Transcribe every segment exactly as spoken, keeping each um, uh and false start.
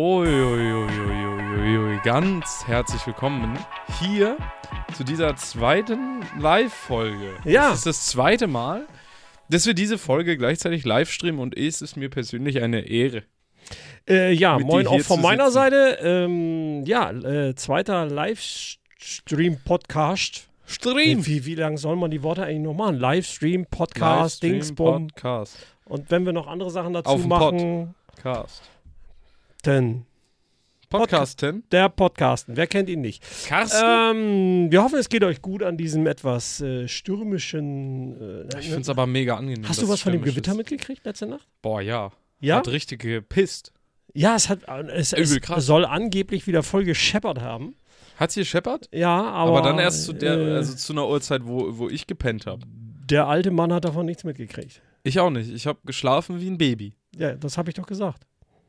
Uiuiuiuiui, ganz herzlich willkommen hier zu dieser zweiten Live-Folge. Ja. Das ist das zweite Mal, dass wir diese Folge gleichzeitig live streamen und es ist mir persönlich eine Ehre. Äh, ja, mit moin dir auch hier von zu meiner sitzen. Seite. Ähm, ja, äh, zweiter Livestream-Podcast. Stream! Wie, wie lange soll man die Worte eigentlich noch machen? Livestream, Podcast, Livestream, Dingsbum. Podcast. Und wenn wir noch andere Sachen dazu Auf dem machen, Podcast. dann Podcasten? der Podcasten. Wer kennt ihn nicht? Carsten? Ähm, wir hoffen, es geht euch gut an diesem etwas äh, stürmischen. Äh, ich finde es aber mega angenehm. Hast dass du was es von dem stürmisch Gewitter ist. mitgekriegt letzte Nacht? Boah, ja. Ja? Hat richtig gepisst. Ja, es hat es, es Übel krass. soll angeblich wieder voll gescheppert haben. Hat sie gescheppert? Ja, aber. Aber dann erst zu der, äh, also zu einer Uhrzeit, wo, wo ich gepennt habe. Der alte Mann hat davon nichts mitgekriegt. Ich auch nicht. Ich habe geschlafen wie ein Baby. Ja, das habe ich doch gesagt.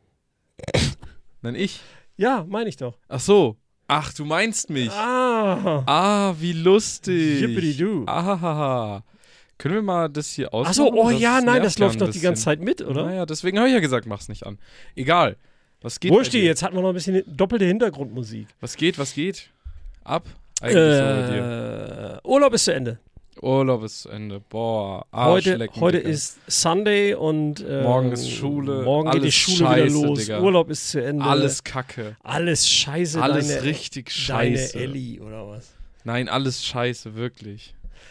Nein, ich. Ja, meine ich doch. Ach so. Ach, du meinst mich. Ah. Ah, wie lustig. Yippity-doo. Ahaha. Können wir mal das hier ausmachen? Achso, oh Das ja, nein, nervt das ja läuft ein doch die ganze bisschen. Zeit mit, oder? Naja, deswegen habe ich ja gesagt, mach's nicht an. Egal. Was geht? Wurscht, bei dir? jetzt hat man noch ein bisschen doppelte Hintergrundmusik. Was geht, was geht? Ab? Eigentlich so bei dir. Äh, Urlaub ist zu Ende. Urlaub ist zu Ende. Boah, Heute, Arschlecken, heute Digga. ist Sunday und äh, Morgen ist Schule, Morgen geht die alles Schule scheiße, wieder los. Digga. Urlaub ist zu Ende. Alles Kacke. Alles scheiße. Alles deine, richtig scheiße. Deine Ellie oder was? Nein, alles scheiße, wirklich.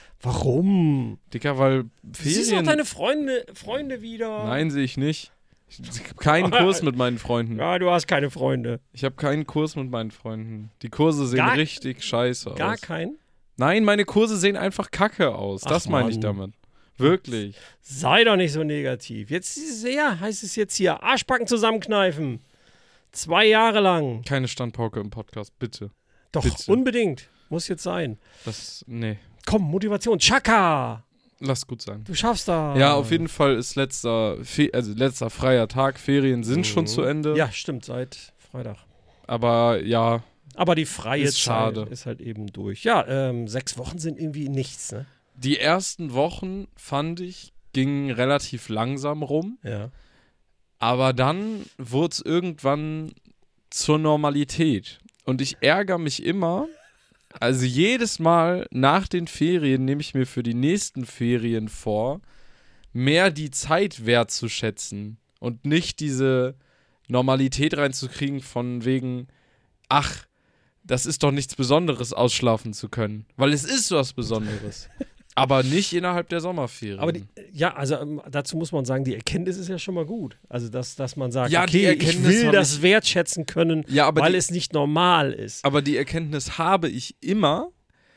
Warum? Dicker, weil Siehst du doch Ferien... deine Freunde, Freunde wieder? Nein, sehe ich nicht. Ich habe keinen Kurs mit meinen Freunden. Ja, du hast keine Freunde. Ich habe keinen Kurs mit meinen Freunden. Die Kurse sehen Gar- richtig scheiße Gar aus. keinen? Nein, meine Kurse sehen einfach kacke aus. Ach, das meine ich Mann. damit. Wirklich. Sei doch nicht so negativ. Jetzt ist es- ja, heißt es jetzt hier, Arschbacken zusammenkneifen. Zwei Jahre lang. Keine Standpauke im Podcast, bitte. Doch, Bitte. unbedingt. Muss jetzt sein. Das, nee. Komm, Motivation. Chaka! Lass gut sein. Du schaffst das. Ja, auf jeden Fall ist letzter, Fe also letzter freier Tag. Ferien sind Mhm. schon zu Ende. Ja, stimmt, seit Freitag. Aber ja, Aber die freie Ist Zeit schade. ist halt eben durch. Ja, ähm, sechs Wochen sind irgendwie nichts, ne? die ersten Wochen, fand ich, gingen relativ langsam rum. Ja. Aber dann wurde es irgendwann zur Normalität. Und ich ärgere mich immer, also jedes Mal nach den Ferien nehme ich mir für die nächsten Ferien vor, mehr die Zeit wertzuschätzen und nicht diese Normalität reinzukriegen von wegen, ach, das ist doch nichts Besonderes, ausschlafen zu können. Weil es ist was Besonderes. Aber nicht innerhalb der Sommerferien. Aber die, ja, also ähm, dazu muss man sagen, die Erkenntnis ist ja schon mal gut. Also, dass, dass man sagt, Ja, die okay, ich Erkenntnis will hab das ich- wertschätzen können, Ja, aber weil die- es nicht normal ist. Aber die Erkenntnis habe ich immer.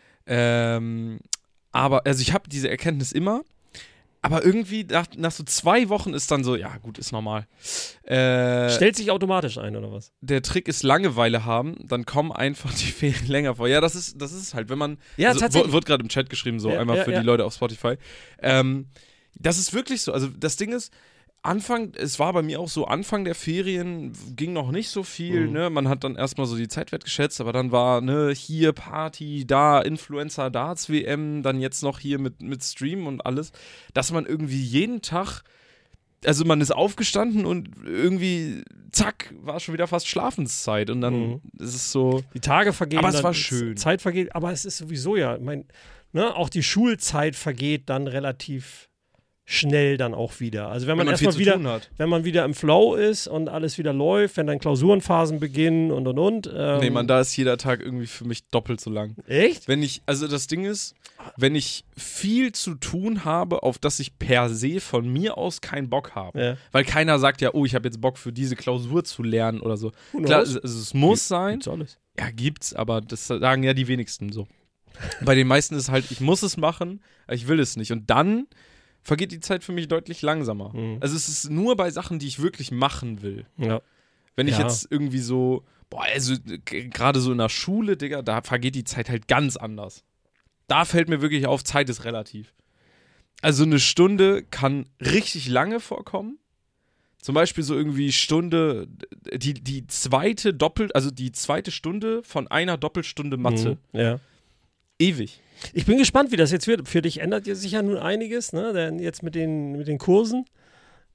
Ähm, aber, also ich habe diese Erkenntnis immer. Aber irgendwie nach, nach so zwei Wochen ist dann so, ja gut, ist normal. Äh, Stellt sich automatisch ein, oder was? der Trick ist Langeweile haben, dann kommen einfach die Ferien länger vor. Ja, das ist, das ist halt, wenn man, Ja, also, tatsächlich. wo- wird gerade im Chat geschrieben, so Ja, einmal ja, für ja. die Leute auf Spotify. Ähm, das ist wirklich so, also das Ding ist, Anfang, es war bei mir auch so, Anfang der Ferien ging noch nicht so viel, Mhm. ne, man hat dann erstmal so die Zeit wertgeschätzt, aber dann war, ne, hier Party, da Influencer, Darts W M, dann jetzt noch hier mit, mit Stream und alles, dass man irgendwie jeden Tag, also man ist aufgestanden und irgendwie, zack, war schon wieder fast Schlafenszeit und dann Mhm. ist es so, Die Tage vergehen. Aber es dann war ist- schön. Zeit vergeht, aber es ist sowieso ja, ich mein, ne, auch die Schulzeit vergeht dann relativ schnell dann auch wieder. Also wenn man, wenn man viel erstmal zu wieder, tun hat. wenn man wieder im Flow ist und alles wieder läuft, wenn dann Klausurenphasen beginnen und und und. Ähm, Nee, man, da ist jeder Tag irgendwie für mich doppelt so lang. Echt? Wenn ich, also das Ding ist, wenn ich viel zu tun habe, auf das ich per se von mir aus keinen Bock habe, Ja. weil keiner sagt ja, oh, ich habe jetzt Bock für diese Klausur zu lernen oder so. Who Klar, knows? also es muss sein, Gibt's alles. ja, gibt's, aber das sagen ja die wenigsten so. Bei den meisten ist halt, ich muss es machen, aber ich will es nicht. Und dann vergeht die Zeit für mich deutlich langsamer. Mhm. Also es ist nur bei Sachen, die ich wirklich machen will. Ja. Wenn ich Ja. jetzt irgendwie so, boah, also g- gerade so in der Schule, Digga, da vergeht die Zeit halt ganz anders. Da fällt mir wirklich auf, Zeit ist relativ. Also eine Stunde kann richtig lange vorkommen. Zum Beispiel so irgendwie Stunde, die, die zweite Doppel, also die zweite Stunde von einer Doppelstunde Mathe. Mhm. Ja. Ewig. Ich bin gespannt, wie das jetzt wird. Für dich ändert sich ja nun einiges, ne? Denn jetzt mit den, mit den Kursen.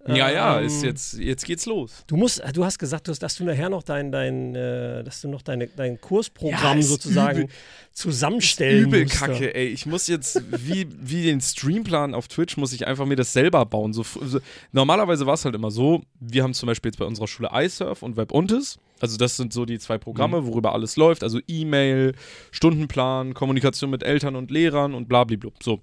Ja, ja, Ähm, ist jetzt, jetzt geht's los. Du musst, du hast gesagt, dass, dass du nachher noch dein, dein, äh, dass du noch deine, dein Kursprogramm Ja, ist sozusagen übel- zusammenstellen Übel musst. Kacke, ey. Ich muss jetzt, wie, wie den Streamplan auf Twitch, muss ich einfach mir das selber bauen. So, so, normalerweise war es halt immer so, wir haben zum Beispiel jetzt bei unserer Schule iSurf und WebUntis. Also das sind so die zwei Programme, worüber alles läuft. Also E-Mail, Stundenplan, Kommunikation mit Eltern und Lehrern und blabliblub. So.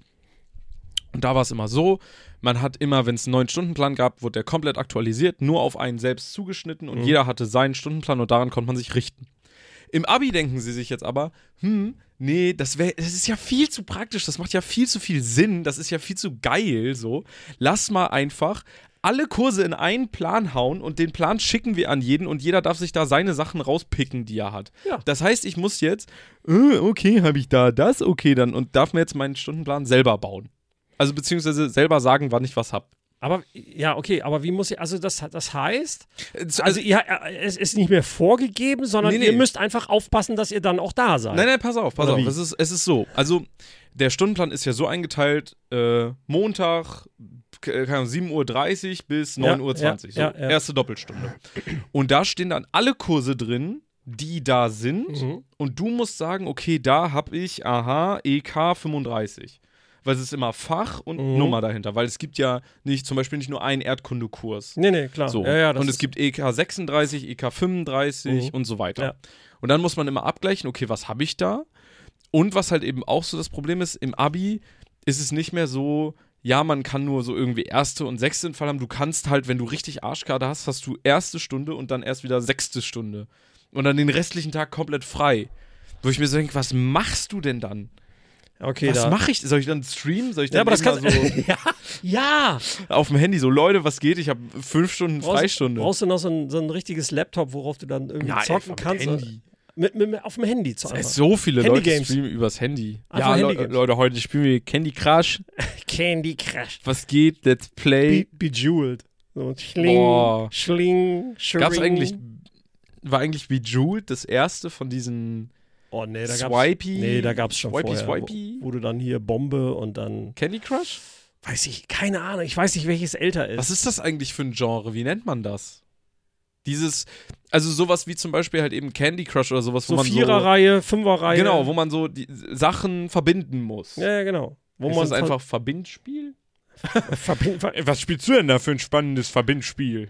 Und da war es immer so, man hat immer, wenn es einen neuen Stundenplan gab, wurde der komplett aktualisiert, nur auf einen selbst zugeschnitten und Mhm. jeder hatte seinen Stundenplan und daran konnte man sich richten. Im Abi denken sie sich jetzt aber, hm, nee, das, wär, das ist ja viel zu praktisch, das macht ja viel zu viel Sinn, das ist ja viel zu geil, so. Lass mal einfach alle Kurse in einen Plan hauen und den Plan schicken wir an jeden und jeder darf sich da seine Sachen rauspicken, die er hat. Ja. Das heißt, ich muss jetzt, äh, okay, habe ich da das, okay, dann und darf mir jetzt meinen Stundenplan selber bauen. Also beziehungsweise selber sagen, wann ich was hab. Aber, ja, okay, aber wie muss ich, also das, das heißt, Also, also ihr, es ist nicht mehr vorgegeben, sondern Nee, nee. ihr müsst einfach aufpassen, dass ihr dann auch da seid. Nein, nein, pass auf, pass Oder auf. wie? Es ist, es ist so. Also, der Stundenplan ist ja so eingeteilt: äh, Montag, k- keine Ahnung, sieben Uhr dreißig bis Ja, neun Uhr zwanzig. ja, so, ja, ja. erste Doppelstunde. Und da stehen dann alle Kurse drin, die da sind. Mhm. Und du musst sagen: Okay, da habe ich, aha, E K fünfunddreißig. Weil es ist immer Fach und Mhm. Nummer dahinter. Weil es gibt ja nicht, zum Beispiel nicht nur einen Erdkundekurs. Nee, nee, klar. So. Ja, ja, das und es ist- gibt E K sechsunddreißig, E K fünfunddreißig Mhm. und so weiter. Ja. Und dann muss man immer abgleichen, okay, was habe ich da? Und was halt eben auch so das Problem ist, im Abi ist es nicht mehr so, ja, man kann nur so irgendwie erste und sechste im Fall haben. Du kannst halt, wenn du richtig Arschkarte hast, hast du erste Stunde und dann erst wieder sechste Stunde. Und dann den restlichen Tag komplett frei. Wo ich mir so denke, was machst du denn dann? Okay, was da. mache ich? Soll ich dann streamen? Soll ich dann Ja, aber das eben kannst mal ja, ja. so auf dem Handy so, Leute, was geht? Ich habe fünf Stunden Brauchst, Freistunde. brauchst du noch so ein, so ein richtiges Laptop, worauf du dann irgendwie Nein, zocken einfach mit kannst? Handy. Mit, mit, mit, auf dem Handy zu Es einfach. ist so viele Leute Handygames. streamen übers Handy. Einfach ja, Le Handygames. Leute, heute spielen wir Candy Crush. Candy Crush. Was geht? Let's Play. Be Bejeweled. So, schling, Boah. schling, schling. Gab's eigentlich, war eigentlich Bejeweled das erste von diesen Oh, nee, da gab's, Swipey? nee, da gab's schon Swipey, vorher, Swipey? Wo, wo du dann hier Bombe und dann, Candy Crush? weiß ich, keine Ahnung, ich weiß nicht, welches älter ist. Was ist das eigentlich für ein Genre? Wie nennt man das? Dieses, also sowas wie zum Beispiel halt eben Candy Crush oder sowas, wo so man so, Viererreihe, Fünferreihe. genau, wo man so die Sachen verbinden muss. Ja, ja, genau. Wo ist man das einfach Verbindspiel? verbinden. Ver Was spielst du denn da für ein spannendes Verbindspiel?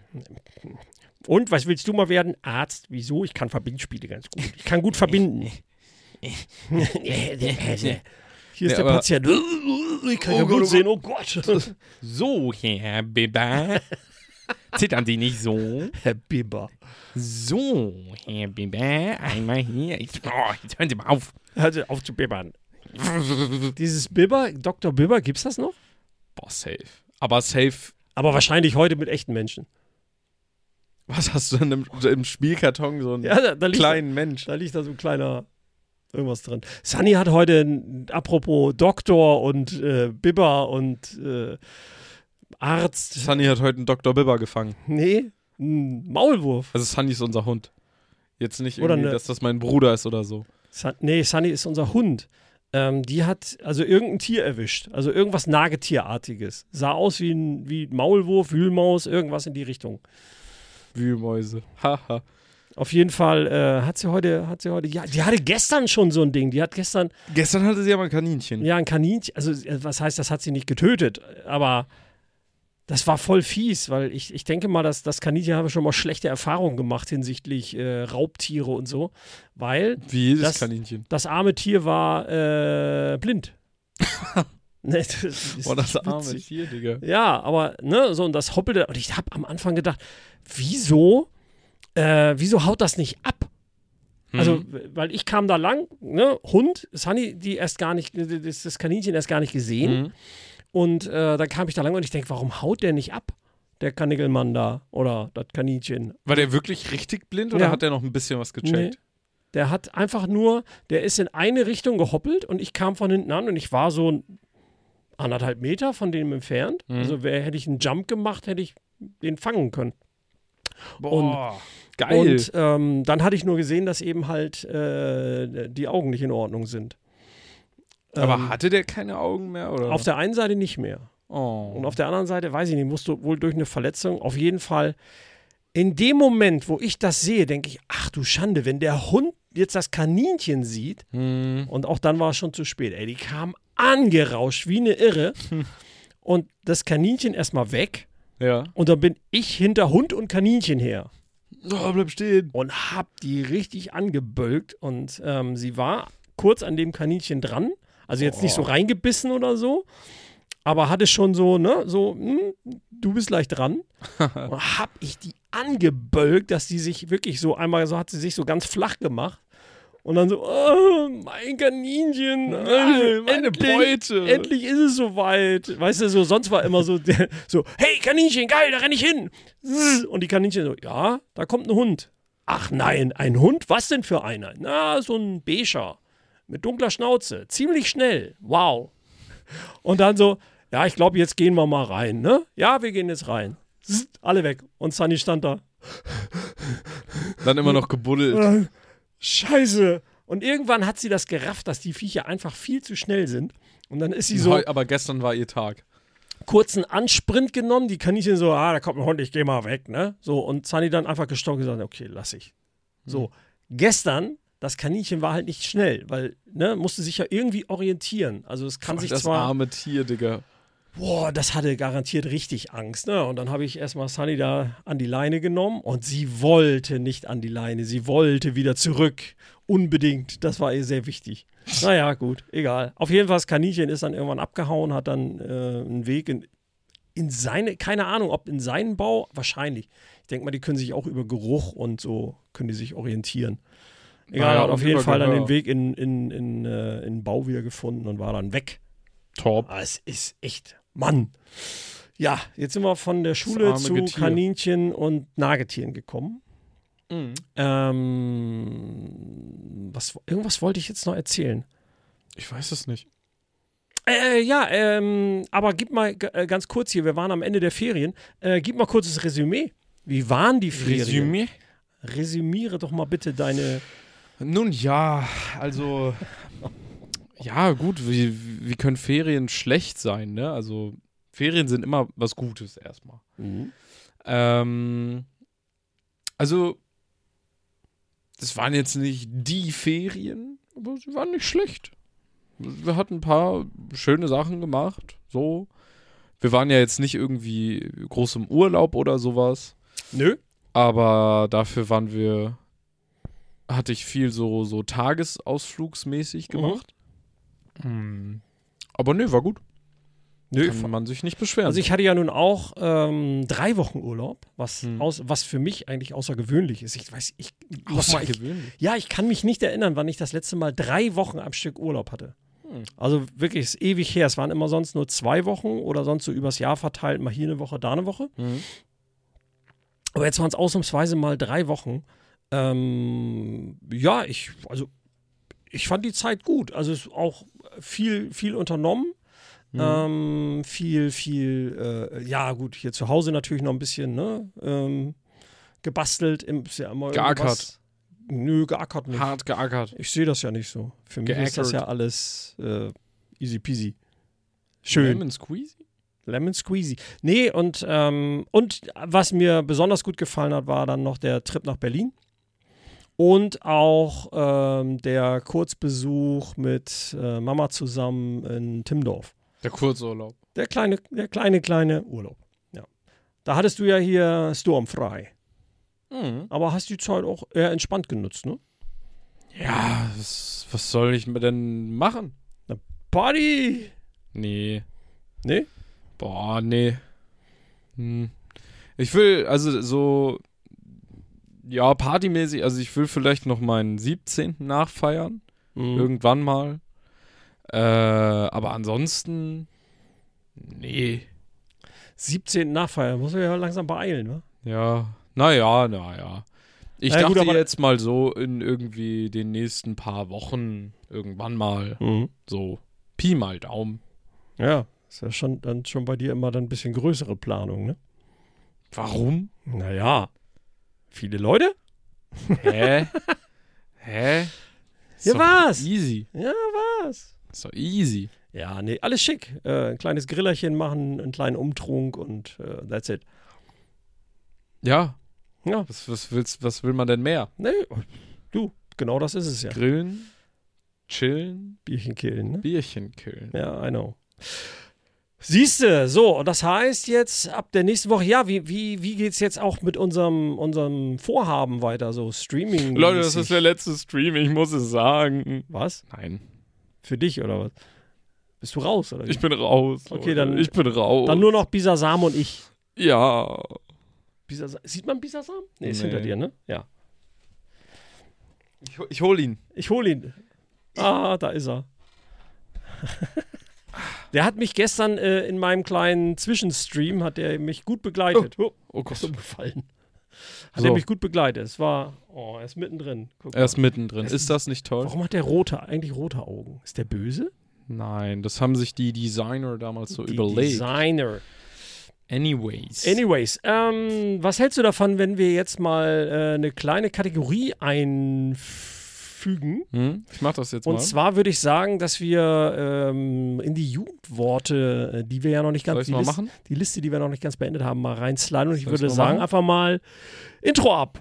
und, was willst du mal werden? Arzt. Wieso? Ich kann Verbindspiele ganz gut. Ich kann gut verbinden. Hier ist Nee, der aber- Patient. Ich kann Oh ja Gott, gut oh sehen. Oh Gott. So, Herr Bibber. Zittern Sie nicht so. Herr Bibber. So, Herr Bibber, einmal hier. Ich, oh, jetzt hören Sie mal auf. Hört auf zu bibbern. Dieses Bibber, Doktor Bibber, gibt's das noch? Boah, safe. Aber safe, Aber wahrscheinlich heute mit echten Menschen. was hast du denn im, im Spielkarton, so einen Ja, da, da, liegt, kleinen Mensch? da liegt da so ein kleiner irgendwas drin. Sunny hat heute, ein, apropos Doktor und äh, Bibber und äh, Arzt, Sunny hat heute einen Doktor Bibber gefangen. nee, ein Maulwurf. Also Sunny ist unser Hund. Jetzt nicht Oder irgendwie, ne- dass das mein Bruder ist oder so. Sun, nee, Sunny ist unser Hund. Ähm, die hat also irgendein Tier erwischt. Also irgendwas Nagetierartiges. Sah aus wie ein wie ein Maulwurf, Wühlmaus, irgendwas in die Richtung. Wühlmäuse. Haha. Auf jeden Fall äh, hat sie heute, hat sie heute, ja, die hatte gestern schon so ein Ding. Die hat gestern, Gestern hatte sie aber ein Kaninchen. ja, ein Kaninchen, also äh, was heißt, das hat sie nicht getötet, aber das war voll fies, weil ich, ich denke mal, dass das Kaninchen habe schon mal schlechte Erfahrungen gemacht hinsichtlich äh, Raubtiere und so, weil Wie jedes Das- Kaninchen. das arme Tier war äh, blind. Ne, das ist Boah, das arme witzig. Tier, Digga. Ja, aber, ne, so und das hoppelte. Und ich habe am Anfang gedacht, wieso, äh, wieso haut das nicht ab? Also, Mhm. weil ich kam da lang, ne, Hund, Sunny, die erst gar nicht, das, das Kaninchen erst gar nicht gesehen. Mhm. Und äh, dann kam ich da lang und ich denke, warum haut der nicht ab? Der Kanigelmann da oder das Kaninchen. War der wirklich richtig blind oder Ja. hat der noch ein bisschen was gecheckt? Nee. Der hat einfach nur, der ist in eine Richtung gehoppelt und ich kam von hinten an und ich war so anderthalb Meter von dem entfernt. Mhm. Also wär, hätte ich einen Jump gemacht, hätte ich den fangen können. Boah, geil. Und ähm, dann hatte ich nur gesehen, dass eben halt äh, die Augen nicht in Ordnung sind. aber Ähm, hatte der keine Augen mehr? Oder? auf der einen Seite nicht mehr. Oh. Und auf der anderen Seite, weiß ich nicht, musst du wohl durch eine Verletzung, auf jeden Fall, in dem Moment, wo ich das sehe, denke ich, ach du Schande, wenn der Hund jetzt das Kaninchen sieht, Hm. und auch dann war es schon zu spät, ey, die kam angerauscht wie eine Irre und das Kaninchen erstmal weg Ja. und dann bin ich hinter Hund und Kaninchen her Oh, bleib stehen. und hab die richtig angebölkt und ähm, sie war kurz an dem Kaninchen dran, also jetzt nicht so reingebissen oder so, aber hatte schon so, ne, so, hm, du bist gleich dran. Und hab ich die angebölkt, dass die sich wirklich so, einmal so hat sie sich so ganz flach gemacht. Und dann so, oh, mein Kaninchen, Nein, meine endlich, Beute. endlich ist es soweit. Weißt du, so, sonst war immer so, der, so, hey Kaninchen, geil, da renn ich hin. Und die Kaninchen so, ja, da kommt ein Hund. Ach nein, ein Hund? Was denn für einer? Na, so ein Becher mit dunkler Schnauze, ziemlich schnell, wow. Und dann so, ja, ich glaube, jetzt gehen wir mal rein, ne? Ja, wir gehen jetzt rein. Zzz, alle weg. Und Sunny stand da. Dann immer noch gebuddelt. Äh, Scheiße. Und irgendwann hat sie das gerafft, dass die Viecher einfach viel zu schnell sind. Und dann ist sie so Heu- Aber gestern war ihr Tag. kurzen Ansprint genommen. Die Kaninchen so, ah, da kommt ein Hund, ich geh mal weg, ne? So, und Sunny dann einfach gestockt und gesagt, okay, lass ich. So, gestern, das Kaninchen war halt nicht schnell, weil, ne, musste sich ja irgendwie orientieren. Also es kann Ach, sich das zwar... arme Tier, Digga. Boah, das hatte garantiert richtig Angst, ne? Und dann habe ich erstmal Sunny da an die Leine genommen und sie wollte nicht an die Leine, sie wollte wieder zurück. Unbedingt, das war ihr sehr wichtig. Naja, gut, egal. Auf jeden Fall, das Kaninchen ist dann irgendwann abgehauen, hat dann äh, einen Weg in, in seine, keine Ahnung, ob in seinen Bau, wahrscheinlich. Ich denke mal, die können sich auch über Geruch und so, können die sich orientieren. Egal, Naja, hat auf und jeden über Fall dann Gehör. den Weg in, in, in, äh, in den Bau wieder gefunden und war dann weg. Top. Ah, es ist echt, Mann. Ja, jetzt sind wir von der Schule arme zu Getier. Kaninchen und Nagetieren gekommen. Mhm. Ähm, was, irgendwas wollte ich jetzt noch erzählen. Ich weiß es nicht. Äh, ja, ähm, aber gib mal g- äh, ganz kurz hier, wir waren am Ende der Ferien. Äh, gib mal kurzes Resümee. Wie waren die Ferien? Resümee? Resümiere doch mal bitte deine. Nun ja, also ja, gut, wie, wie können Ferien schlecht sein, ne? Also Ferien sind immer was Gutes erstmal. Ähm, also das waren jetzt nicht die Ferien, aber sie waren nicht schlecht. Wir hatten ein paar schöne Sachen gemacht, so. Wir waren ja jetzt nicht irgendwie groß im Urlaub oder sowas, Nö. aber dafür waren wir, hatte ich viel so, so tagesausflugsmäßig gemacht. Hm. Aber nee, war gut. Nö, Kann man sich nicht beschweren. Also ich hatte ja nun auch ähm, drei Wochen Urlaub, was, Hm. aus, was für mich eigentlich außergewöhnlich ist. Ich weiß, ich, nochmal, ich, Außergewöhnlich. ja, ich kann mich nicht erinnern, wann ich das letzte Mal drei Wochen am Stück Urlaub hatte. Hm. Also wirklich, ist ewig her. Es waren immer sonst nur zwei Wochen oder sonst so übers Jahr verteilt, mal hier eine Woche, da eine Woche. Mhm. Aber jetzt waren es ausnahmsweise mal drei Wochen. Ähm, ja, ich, also ich fand die Zeit gut. Also es ist auch viel, viel unternommen. Mhm. Ähm, viel, viel, äh, ja gut, hier zu Hause natürlich noch ein bisschen, ne, ähm, gebastelt. Im, ist ja immer Geackert. irgendwas- Nö, geackert nicht. Hart geackert. Ich sehe das ja nicht so. Für mich ist das Geackert. ja alles äh, easy peasy. Schön. Lemon Squeezy? Lemon Squeezy. Nee, und, ähm, und was mir besonders gut gefallen hat, war dann noch der Trip nach Berlin. Und auch ähm, der Kurzbesuch mit äh, Mama zusammen in Timmendorf. Der Kurzurlaub. Der kleine, der kleine, kleine Urlaub. Ja. Da hattest du ja hier sturmfrei. Mhm. Aber hast die Zeit auch eher entspannt genutzt, ne? Ja, was, was soll ich mir denn machen? Party! Nee. Nee? Boah, nee. Hm. Ich will, also so, ja, partymäßig, also ich will vielleicht noch meinen siebzehnten nachfeiern. Mhm. Irgendwann mal. Äh, aber ansonsten, nee. siebzehnten Nachfeier, muss man ja langsam beeilen, ne? Ja, naja, naja. Ich Na ja, dachte gut, aber- jetzt mal so in irgendwie den nächsten paar Wochen irgendwann mal Mhm. so Pi mal Daumen. Ja, ist ja schon dann schon bei dir immer dann ein bisschen größere Planung, ne? Warum? Naja. Viele Leute? Hä? Hä? Ist Ja, doch was? Easy. Ja, was? Ist doch easy. Ja, nee, alles schick. Äh, ein kleines Grillerchen machen, einen kleinen Umtrunk und äh, that's it. Ja. Ja. Was, was, willst, was will man denn mehr? Nee, du, genau das ist es ja. Grillen, chillen, Bierchen killen, ne? Bierchen killen. Ja, I know. Siehste, so, und das heißt jetzt ab der nächsten Woche, ja, wie, wie, wie geht's jetzt auch mit unserem, unserem Vorhaben weiter, so Streaming? Leute, das ist der letzte Stream, ich muss es sagen. Was? Nein. Für dich oder was? Bist du raus, oder wie? Ich bin raus. Okay, Leute. dann- Ich bin raus. Dann nur noch Bisasam und ich. Ja. Bisasam, sieht man Bisasam? Nee, ist Nee. hinter dir, ne? Ja. Ich, ich hol ihn. Ich hole ihn. Ah, da ist er. Der hat mich gestern äh, in meinem kleinen Zwischenstream, hat er mich gut begleitet. Oh, Oh Gott. ist umgefallen. Hat So. er mich gut begleitet. Es war, oh, er ist mittendrin. Guck Er ist mal. mittendrin. Es Ist das nicht toll? Warum hat der rote, eigentlich rote Augen? Ist der böse? Nein, das haben sich die Designer damals so Die überlegt. Designer. Anyways. Anyways, ähm, was hältst du davon, wenn wir jetzt mal äh, eine kleine Kategorie einfügen? Hm? Ich mach das jetzt Und mal. zwar würde ich sagen, dass wir ähm, in die Jugendworte, äh, die wir ja noch nicht Soll ganz, ich's die, mal List, machen? die Liste, die wir noch nicht ganz beendet haben, mal reinsliden. Und ich Soll ich's würde mal sagen, machen? einfach mal Intro ab.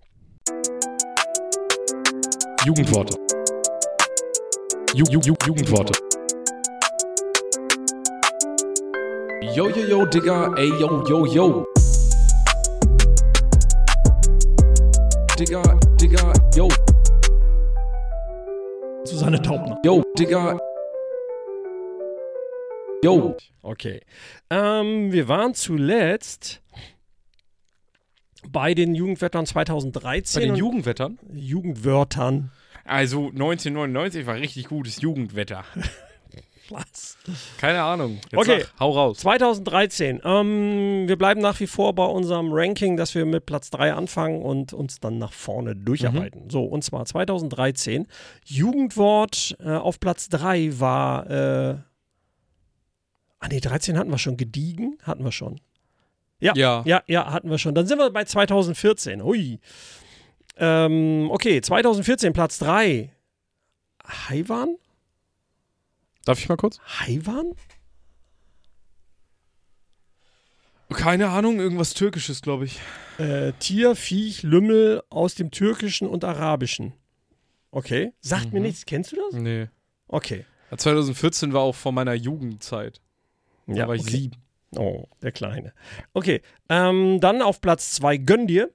Jugendworte. Ju Ju Ju Jugendworte. Yo, yo, yo, Digga, ey, yo, yo, yo. Digga, Digga, yo, Susanne Taubner. yo, Digga. Yo. Okay. Ähm, wir waren zuletzt bei den Jugendwörtern Bei zweitausenddreizehn. den und Jugendwettern? Jugendwörtern. Also neunzehnhundertneunundneunzig war richtig gutes Jugendwetter. Was? Keine Ahnung. Jetzt Okay. sag, hau raus. zweitausenddreizehn. Ähm, wir bleiben nach wie vor bei unserem Ranking, dass wir mit Platz drei anfangen und uns dann nach vorne durcharbeiten. So, und zwar zweitausenddreizehn. Jugendwort äh, auf Platz drei war. Äh, ah, nee, dreizehn hatten wir schon. Gediegen hatten wir schon. Ja, Ja. ja, ja, hatten wir schon. Dann sind wir bei zweitausendvierzehn. Hui. Ähm, okay, zweitausendvierzehn, Platz drei. Haiwan? Darf ich mal kurz? Haiwan? Keine Ahnung, irgendwas Türkisches, glaube ich. Äh, Tier, Viech, Lümmel aus dem Türkischen und Arabischen. Okay. Sagt mir Mhm. nichts. Kennst du das? Nee. Okay. zweitausendvierzehn war auch vor meiner Jugendzeit. Da Ja, war ich okay. sieben. Oh, der Kleine. Okay. Ähm, dann auf Platz zwei, Gönn dir.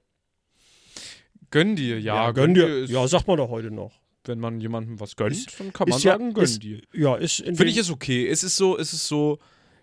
Gönn dir, ja. gönn dir. ist, Ja, sagt man doch heute noch. wenn man jemandem was gönnt, Ist- dann kann man ist ja- sagen, gönn ist- dir. Ja, ist in Finde den- ich ist okay. Es ist so, es ist so,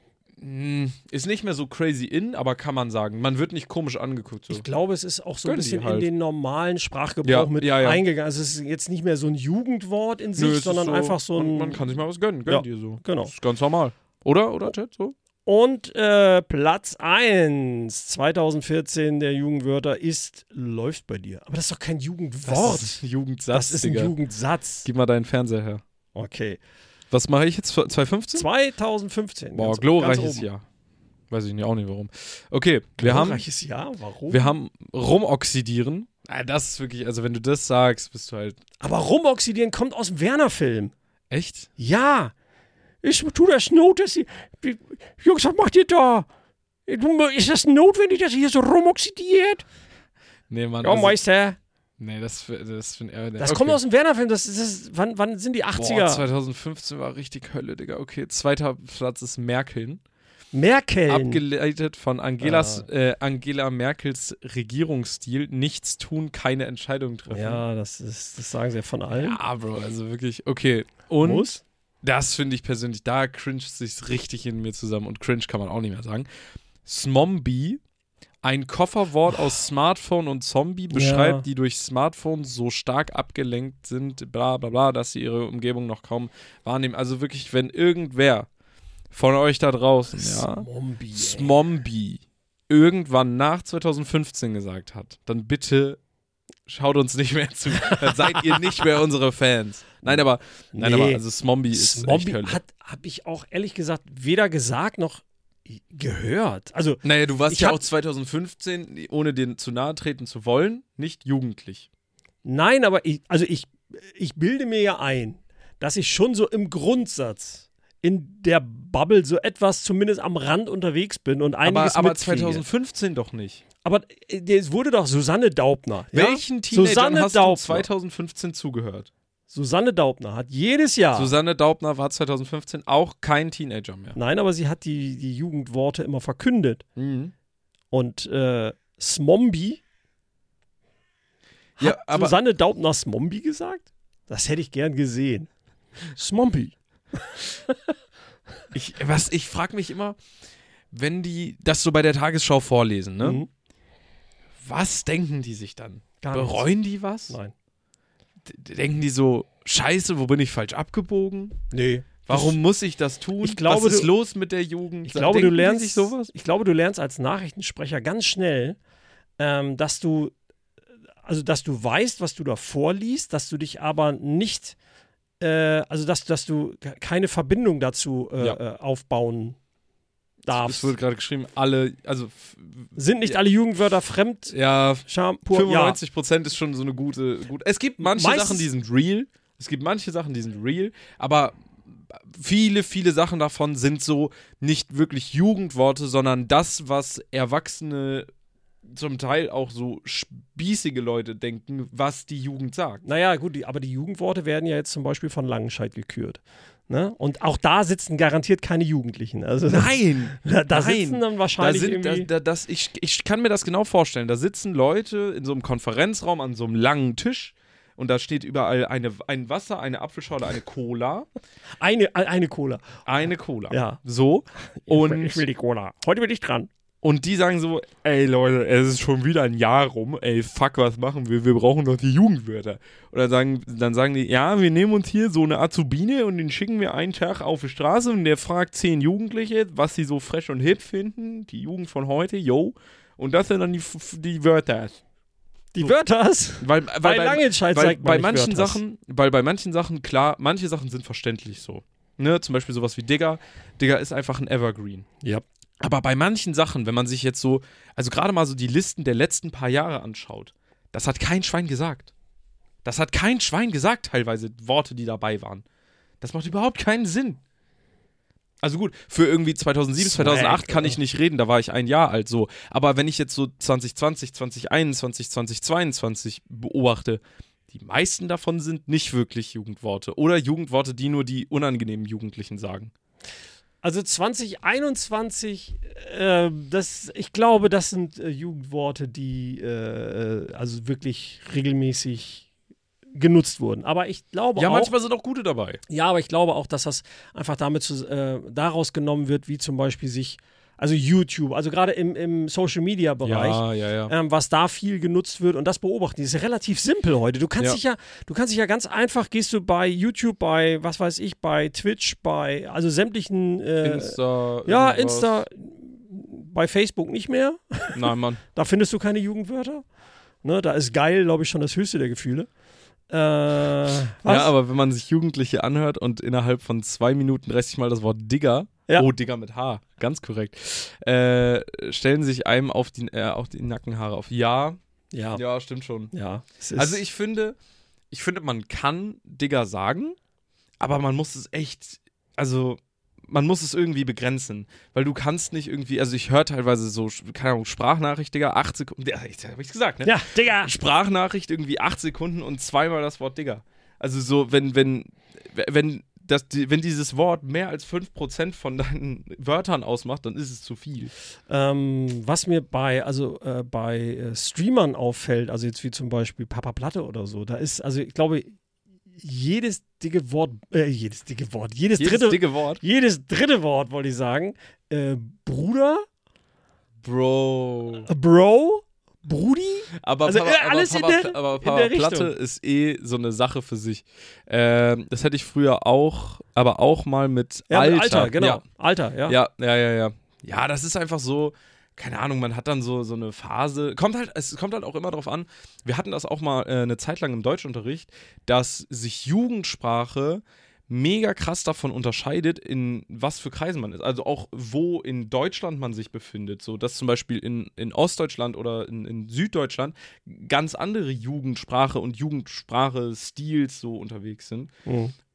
mh, ist nicht mehr so crazy in, aber kann man sagen. Man wird nicht komisch angeguckt. So. Ich glaube, es ist auch so ein Gönn bisschen die halt. in den normalen Sprachgebrauch Ja, mit ja, ja. eingegangen. Also es ist jetzt nicht mehr so ein Jugendwort in Nö, sich, es ist sondern einfach so ein. Man, man kann sich mal was gönnen. Gönn Ja, dir so. genau. Das ist ganz normal. Oder? Oder, Chat? So? Und äh, Platz eins zweitausendvierzehn der Jugendwörter ist läuft bei dir. Aber das ist doch kein Jugendwort. Das ist ein Jugendsatz, Das ist ein Digga. Jugendsatz. Gib mal deinen Fernseher her. Okay. Was mache ich jetzt? zweitausendfünfzehn? zweitausendfünfzehn. Boah, ganz- glorreiches ganz oben. Jahr. Weiß ich nicht, auch nicht warum. Okay, wir haben, Glorreiches Jahr? Warum? wir haben Rumoxidieren. Ah, das ist wirklich, also wenn du das sagst, bist du halt. Aber Rumoxidieren kommt aus dem Werner-Film. Echt? Ja. Ich tu das not, dass sie. Jungs, was macht ihr da? Ist das notwendig, dass ihr hier so rumoxidiert? Nee, Mann. Ja, also, Meister. nee, das, das finde ich. Das kommt aus dem Werner-Film. Das, das, das, wann, wann sind die Boah, achtziger? zweitausendfünfzehn war richtig Hölle, Digga. Okay, zweiter Platz ist Merkeln. Merkel. Abgeleitet von Angelas, Ah. äh, Angela Merkels Regierungsstil. Nichts tun, keine Entscheidung treffen. Ja, das, ist, das sagen sie ja von allen. Ja, Bro, also wirklich. Okay. Und Muss? das finde ich persönlich, da cringe sich richtig in mir zusammen. Und cringe kann man auch nicht mehr sagen. Smombie, ein Kofferwort aus Smartphone und Zombie, beschreibt, Ja. die durch Smartphone so stark abgelenkt sind, bla bla bla, dass sie ihre Umgebung noch kaum wahrnehmen. Also wirklich, wenn irgendwer von euch da draußen, ja, Zombie. ey. Smombie irgendwann nach zweitausendfünfzehn gesagt hat, dann bitte schaut uns nicht mehr zu. Dann seid ihr nicht mehr unsere Fans. Nein, aber, nein, Nee. aber also Smombie ist echt Zombie Hölle. hat, habe ich auch ehrlich gesagt weder gesagt noch gehört. Also, Naja, du warst Ich ja hab- auch zweitausendfünfzehn, ohne den zu nahe treten zu wollen, nicht jugendlich. nein, aber ich, also ich, ich bilde mir ja ein, dass ich schon so im Grundsatz in der Bubble so etwas zumindest am Rand unterwegs bin und einiges Aber, aber mitkriege. zwanzig fünfzehn doch nicht. Aber äh, es wurde doch Susanne Daubner. Ja? Welchen Teenager Susanne hast Daubner. du zwanzig fünfzehn zugehört? Susanne Daubner hat jedes Jahr. Susanne Daubner war zwanzig fünfzehn auch kein Teenager mehr. Nein, aber sie hat die, die Jugendworte immer verkündet. Mhm. Und äh, Smombi. Hat Ja, aber Susanne Daubner Smombi gesagt? Das hätte ich gern gesehen. Smombi. ich, was, ich frage mich immer, wenn die das so bei der Tagesschau vorlesen, ne? Mhm. Was denken die sich dann? Gar nichts. Bereuen die was? Nein. D- Denken die so, scheiße, wo bin ich falsch abgebogen? Nee. Warum muss ich das tun? Ich glaube, was ist du- los mit der Jugend? Ich glaube, du Denken die lernst sich sowas? Ich glaube, du lernst als Nachrichtensprecher ganz schnell, ähm, dass du, also dass du weißt, was du da vorliest, dass du dich aber nicht, äh, also dass, dass du keine Verbindung dazu äh, Ja. äh, aufbauen darfst. Es wurde gerade geschrieben, alle, also f- Sind nicht ja. alle Jugendwörter fremd? ja, Scham, pur, fünfundneunzig Prozent ist schon so eine gute, gut. Es gibt manche Meistens- Sachen, die sind real. Es gibt manche Sachen, die sind real, aber viele, viele Sachen davon sind so nicht wirklich Jugendworte, sondern das, was Erwachsene, zum Teil auch so spießige Leute denken, was die Jugend sagt. Naja, gut, die, aber die Jugendworte werden ja jetzt zum Beispiel von Langenscheidt gekürt. Ne? Und auch da sitzen garantiert keine Jugendlichen. Also Nein! da, da nein. sitzen dann Da wahrscheinlich sind, da, irgendwie. da, das, ich, ich kann mir das genau vorstellen. Da sitzen Leute in so einem Konferenzraum an so einem langen Tisch und da steht überall eine, ein Wasser, eine Apfelschorle, eine Cola. Eine, eine Cola. Eine Cola. Ja. So. Und, Ich will die Cola. Heute bin ich dran. und die sagen so, ey Leute, es ist schon wieder ein Jahr rum, ey, fuck, was machen wir? Wir brauchen doch die Jugendwörter. Und dann sagen, dann sagen die, ja, wir nehmen uns hier so eine Azubine und den schicken wir einen Tag auf die Straße und der fragt zehn Jugendliche, was sie so fresh und hip finden, die Jugend von heute, yo. Und das sind dann die, die Wörter. Die So. Wörters? Weil, weil Bei bei, Langenscheidt weil, sagt man bei nicht manchen Wörters. Sachen, weil bei manchen Sachen, klar, manche Sachen sind verständlich so. Ne, zum Beispiel sowas wie Digger. Digger ist einfach ein Evergreen. Ja. Aber bei manchen Sachen, wenn man sich jetzt so, also gerade mal so die Listen der letzten paar Jahre anschaut, das hat kein Schwein gesagt. Das hat kein Schwein gesagt, teilweise Worte, die dabei waren. Das macht überhaupt keinen Sinn. Also gut, für irgendwie zweitausendsieben, Swag, zweitausendacht kann oder? ich nicht reden, da war ich ein Jahr alt so. Aber wenn ich jetzt so zwanzig zwanzig, zwanzig einundzwanzig, zwanzig zweiundzwanzig beobachte, die meisten davon sind nicht wirklich Jugendworte. Oder Jugendworte, die nur die unangenehmen Jugendlichen sagen. Also zwanzig einundzwanzig, äh, das, ich glaube, das sind äh, Jugendworte, die äh, also wirklich regelmäßig genutzt wurden. Aber ich glaube Ja, auch, manchmal sind auch gute dabei. ja, aber ich glaube auch, dass das einfach damit zu, äh, daraus genommen wird, wie zum Beispiel sich, also YouTube, also gerade im, im Social Media Bereich, Ja, ja, ja. ähm, was da viel genutzt wird und das beobachten. Das ist relativ simpel heute. Du kannst Ja. dich ja, du kannst dich ja ganz einfach, gehst du bei YouTube, bei, was weiß ich, bei Twitch, bei, also sämtlichen äh, Insta. ja, irgendwas. Insta, bei Facebook nicht mehr. Nein, Mann. Da findest du keine Jugendwörter. Ne, da ist geil, glaube ich, schon das höchste der Gefühle. Äh, was? Ja, aber wenn man sich Jugendliche anhört und innerhalb von zwei Minuten dreißig Mal das Wort Digger, Ja. oh, Digger mit H, ganz korrekt, äh, stellen sich einem auf die, äh, auf die Nackenhaare auf. Ja, ja, ja. ja, stimmt schon. es ist, Also ich finde, ich finde, man kann Digger sagen, aber man muss es echt, also man muss es irgendwie begrenzen, weil du kannst nicht irgendwie, also ich höre teilweise so, keine Ahnung, Sprachnachricht, Digger, acht Sekunden, ja, hab ich's gesagt, ne? ja, Digga. Sprachnachricht irgendwie acht Sekunden und zweimal das Wort Digger. Also so, wenn, wenn, wenn, das, wenn dieses Wort mehr als fünf Prozent von deinen Wörtern ausmacht, dann ist es zu viel. Ähm, was mir bei, also äh, bei äh, Streamern auffällt, also jetzt wie zum Beispiel Papa Platte oder so, da ist, also ich glaube, jedes dicke Wort, äh, jedes dicke Wort, jedes, Jedes dritte, dicke Wort. jedes dritte Wort, wollte ich sagen, äh, Bruder, Bro. äh, Bro, Brudi, Aber Also, Papa, äh, alles aber Papa, in der- aber in Papa der Richtung. Platte ist eh so eine Sache für sich. Ähm, das hätte ich früher auch, aber auch mal mit ja, Alter. mit Alter, genau, Ja. Alter, ja. Ja, ja, ja, ja. Ja, das ist einfach so, keine Ahnung, man hat dann so, so eine Phase. Kommt halt, es kommt halt auch immer drauf an. Wir hatten das auch mal äh, eine Zeit lang im Deutschunterricht, dass sich Jugendsprache mega krass davon unterscheidet, in was für Kreisen man ist. Also auch, wo in Deutschland man sich befindet. So, dass zum Beispiel in, in Ostdeutschland oder in, in Süddeutschland ganz andere Jugendsprache und Jugendsprache-Stils so unterwegs sind. Mhm.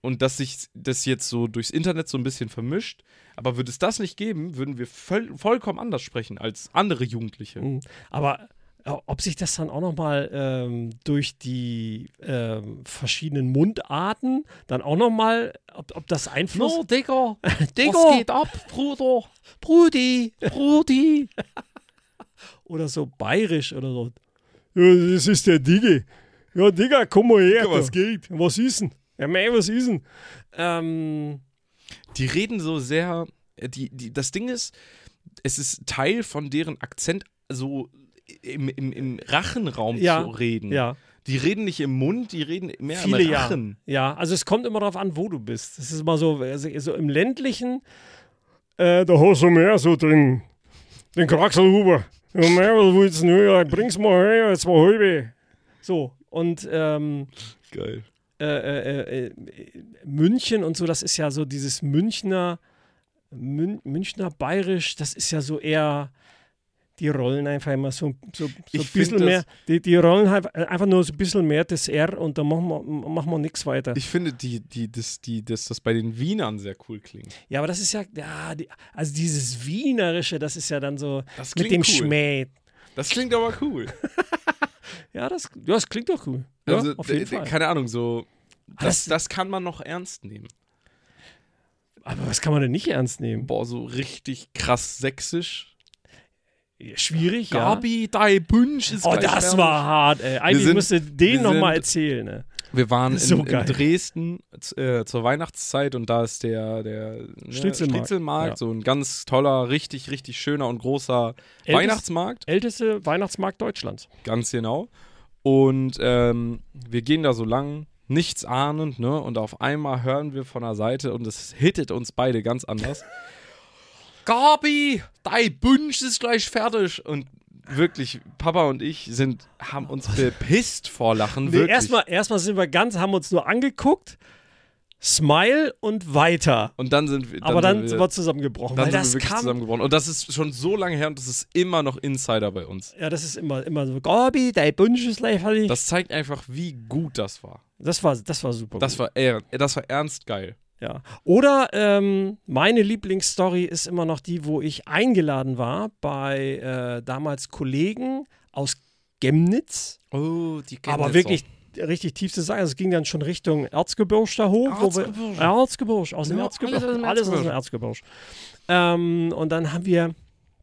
und dass sich das jetzt so durchs Internet so ein bisschen vermischt. Aber würde es das nicht geben, würden wir voll, vollkommen anders sprechen als andere Jugendliche. Mhm. Aber äh, ob sich das dann auch nochmal ähm, durch die ähm, verschiedenen Mundarten dann auch nochmal, ob, ob das Einfluss... No, Digga, Digga, was geht ab, Bruder? Brudi, Brudi. oder so bayerisch oder so. Ja, das ist der Digge. Ja, Digga, komm mal her. Digga, was da. geht? Was ist denn? Ja, mei, was ist denn? Ähm, Die reden so sehr, die, die, das Ding ist, es ist Teil von deren Akzent, so im, im, im Rachenraum Ja, zu reden. ja. Die reden nicht im Mund, die reden mehr Viele im Rachen. Ja. ja, also es kommt immer darauf an, wo du bist. Das ist immer so, also so im ländlichen, äh, da hast du mehr so den, den Kraxelhuber. Ja, mehr, was willst du denn? Ja, bring's mal her, zwei halbe. So, und ähm, Geil. äh, äh, äh, München und so, das ist ja so dieses Münchner, Mün, Münchner Bayerisch, das ist ja so eher, die rollen einfach immer so, so, so ein Ich bisschen find mehr, die, die rollen halt einfach nur so ein bisschen mehr das R und dann machen wir, machen wir nichts weiter. Ich finde, die, die, das, die, dass das bei den Wienern sehr cool klingt. Ja, aber das ist ja, ja die, also dieses Wienerische, das ist ja dann so Das mit klingt dem cool. Schmäh. Das klingt aber cool. Ja, das, ja, das klingt doch cool. Ja, Also, auf jeden d- d- Fall. keine Ahnung, so, Aber das, das- das kann man noch ernst nehmen. Aber was kann man denn nicht ernst nehmen? Boah, so richtig krass sächsisch. Schwierig, ja. Gabi, dein Wunsch ist Oh, gleich das fertig. war hart, ey. Eigentlich sind- müsste den wir nochmal sind- erzählen, ne? Wir waren So in, in geil. Dresden äh, zur Weihnachtszeit und da ist der, der ne, Schnitzelmarkt. Schnitzelmarkt, Ja. so ein ganz toller, richtig, richtig schöner und großer Ältest- Weihnachtsmarkt. Älteste Weihnachtsmarkt Deutschlands. Ganz genau. Und ähm, wir gehen da so lang, nichts ahnend, ne? Und auf einmal hören wir von der Seite und es hittet uns beide ganz anders. Gabi, dein Wunsch ist gleich fertig. Und wirklich, Papa und ich sind, haben uns bepisst vor Lachen. Nee, wirklich. erstmal, erstmal sind wir ganz, haben uns nur angeguckt, Smile und weiter. Und dann sind wir. Aber dann sind sind wir zusammengebrochen. Dann weil sind das wir wirklich kam, zusammengebrochen. Und das ist schon so lange her und das ist immer noch Insider bei uns. ja, das ist immer, immer so, Gabi, dein Wunsch ist gleich fertig. Das zeigt einfach, wie gut das war. Das war, das war super Das gut. war, ehr, das war ernst geil. Ja. Oder ähm, meine Lieblingsstory ist immer noch die, wo ich eingeladen war bei äh, damals Kollegen aus Chemnitz. Oh, die Aber wirklich richtig tiefste Sache. Also es ging dann schon Richtung Erzgebirge da hoch. wo wir- Erzgebirge. Erzgebirge, aus dem Ja, Erzgebirge. alles aus dem Alles aus dem Erzgebirge. Ähm, und dann haben wir,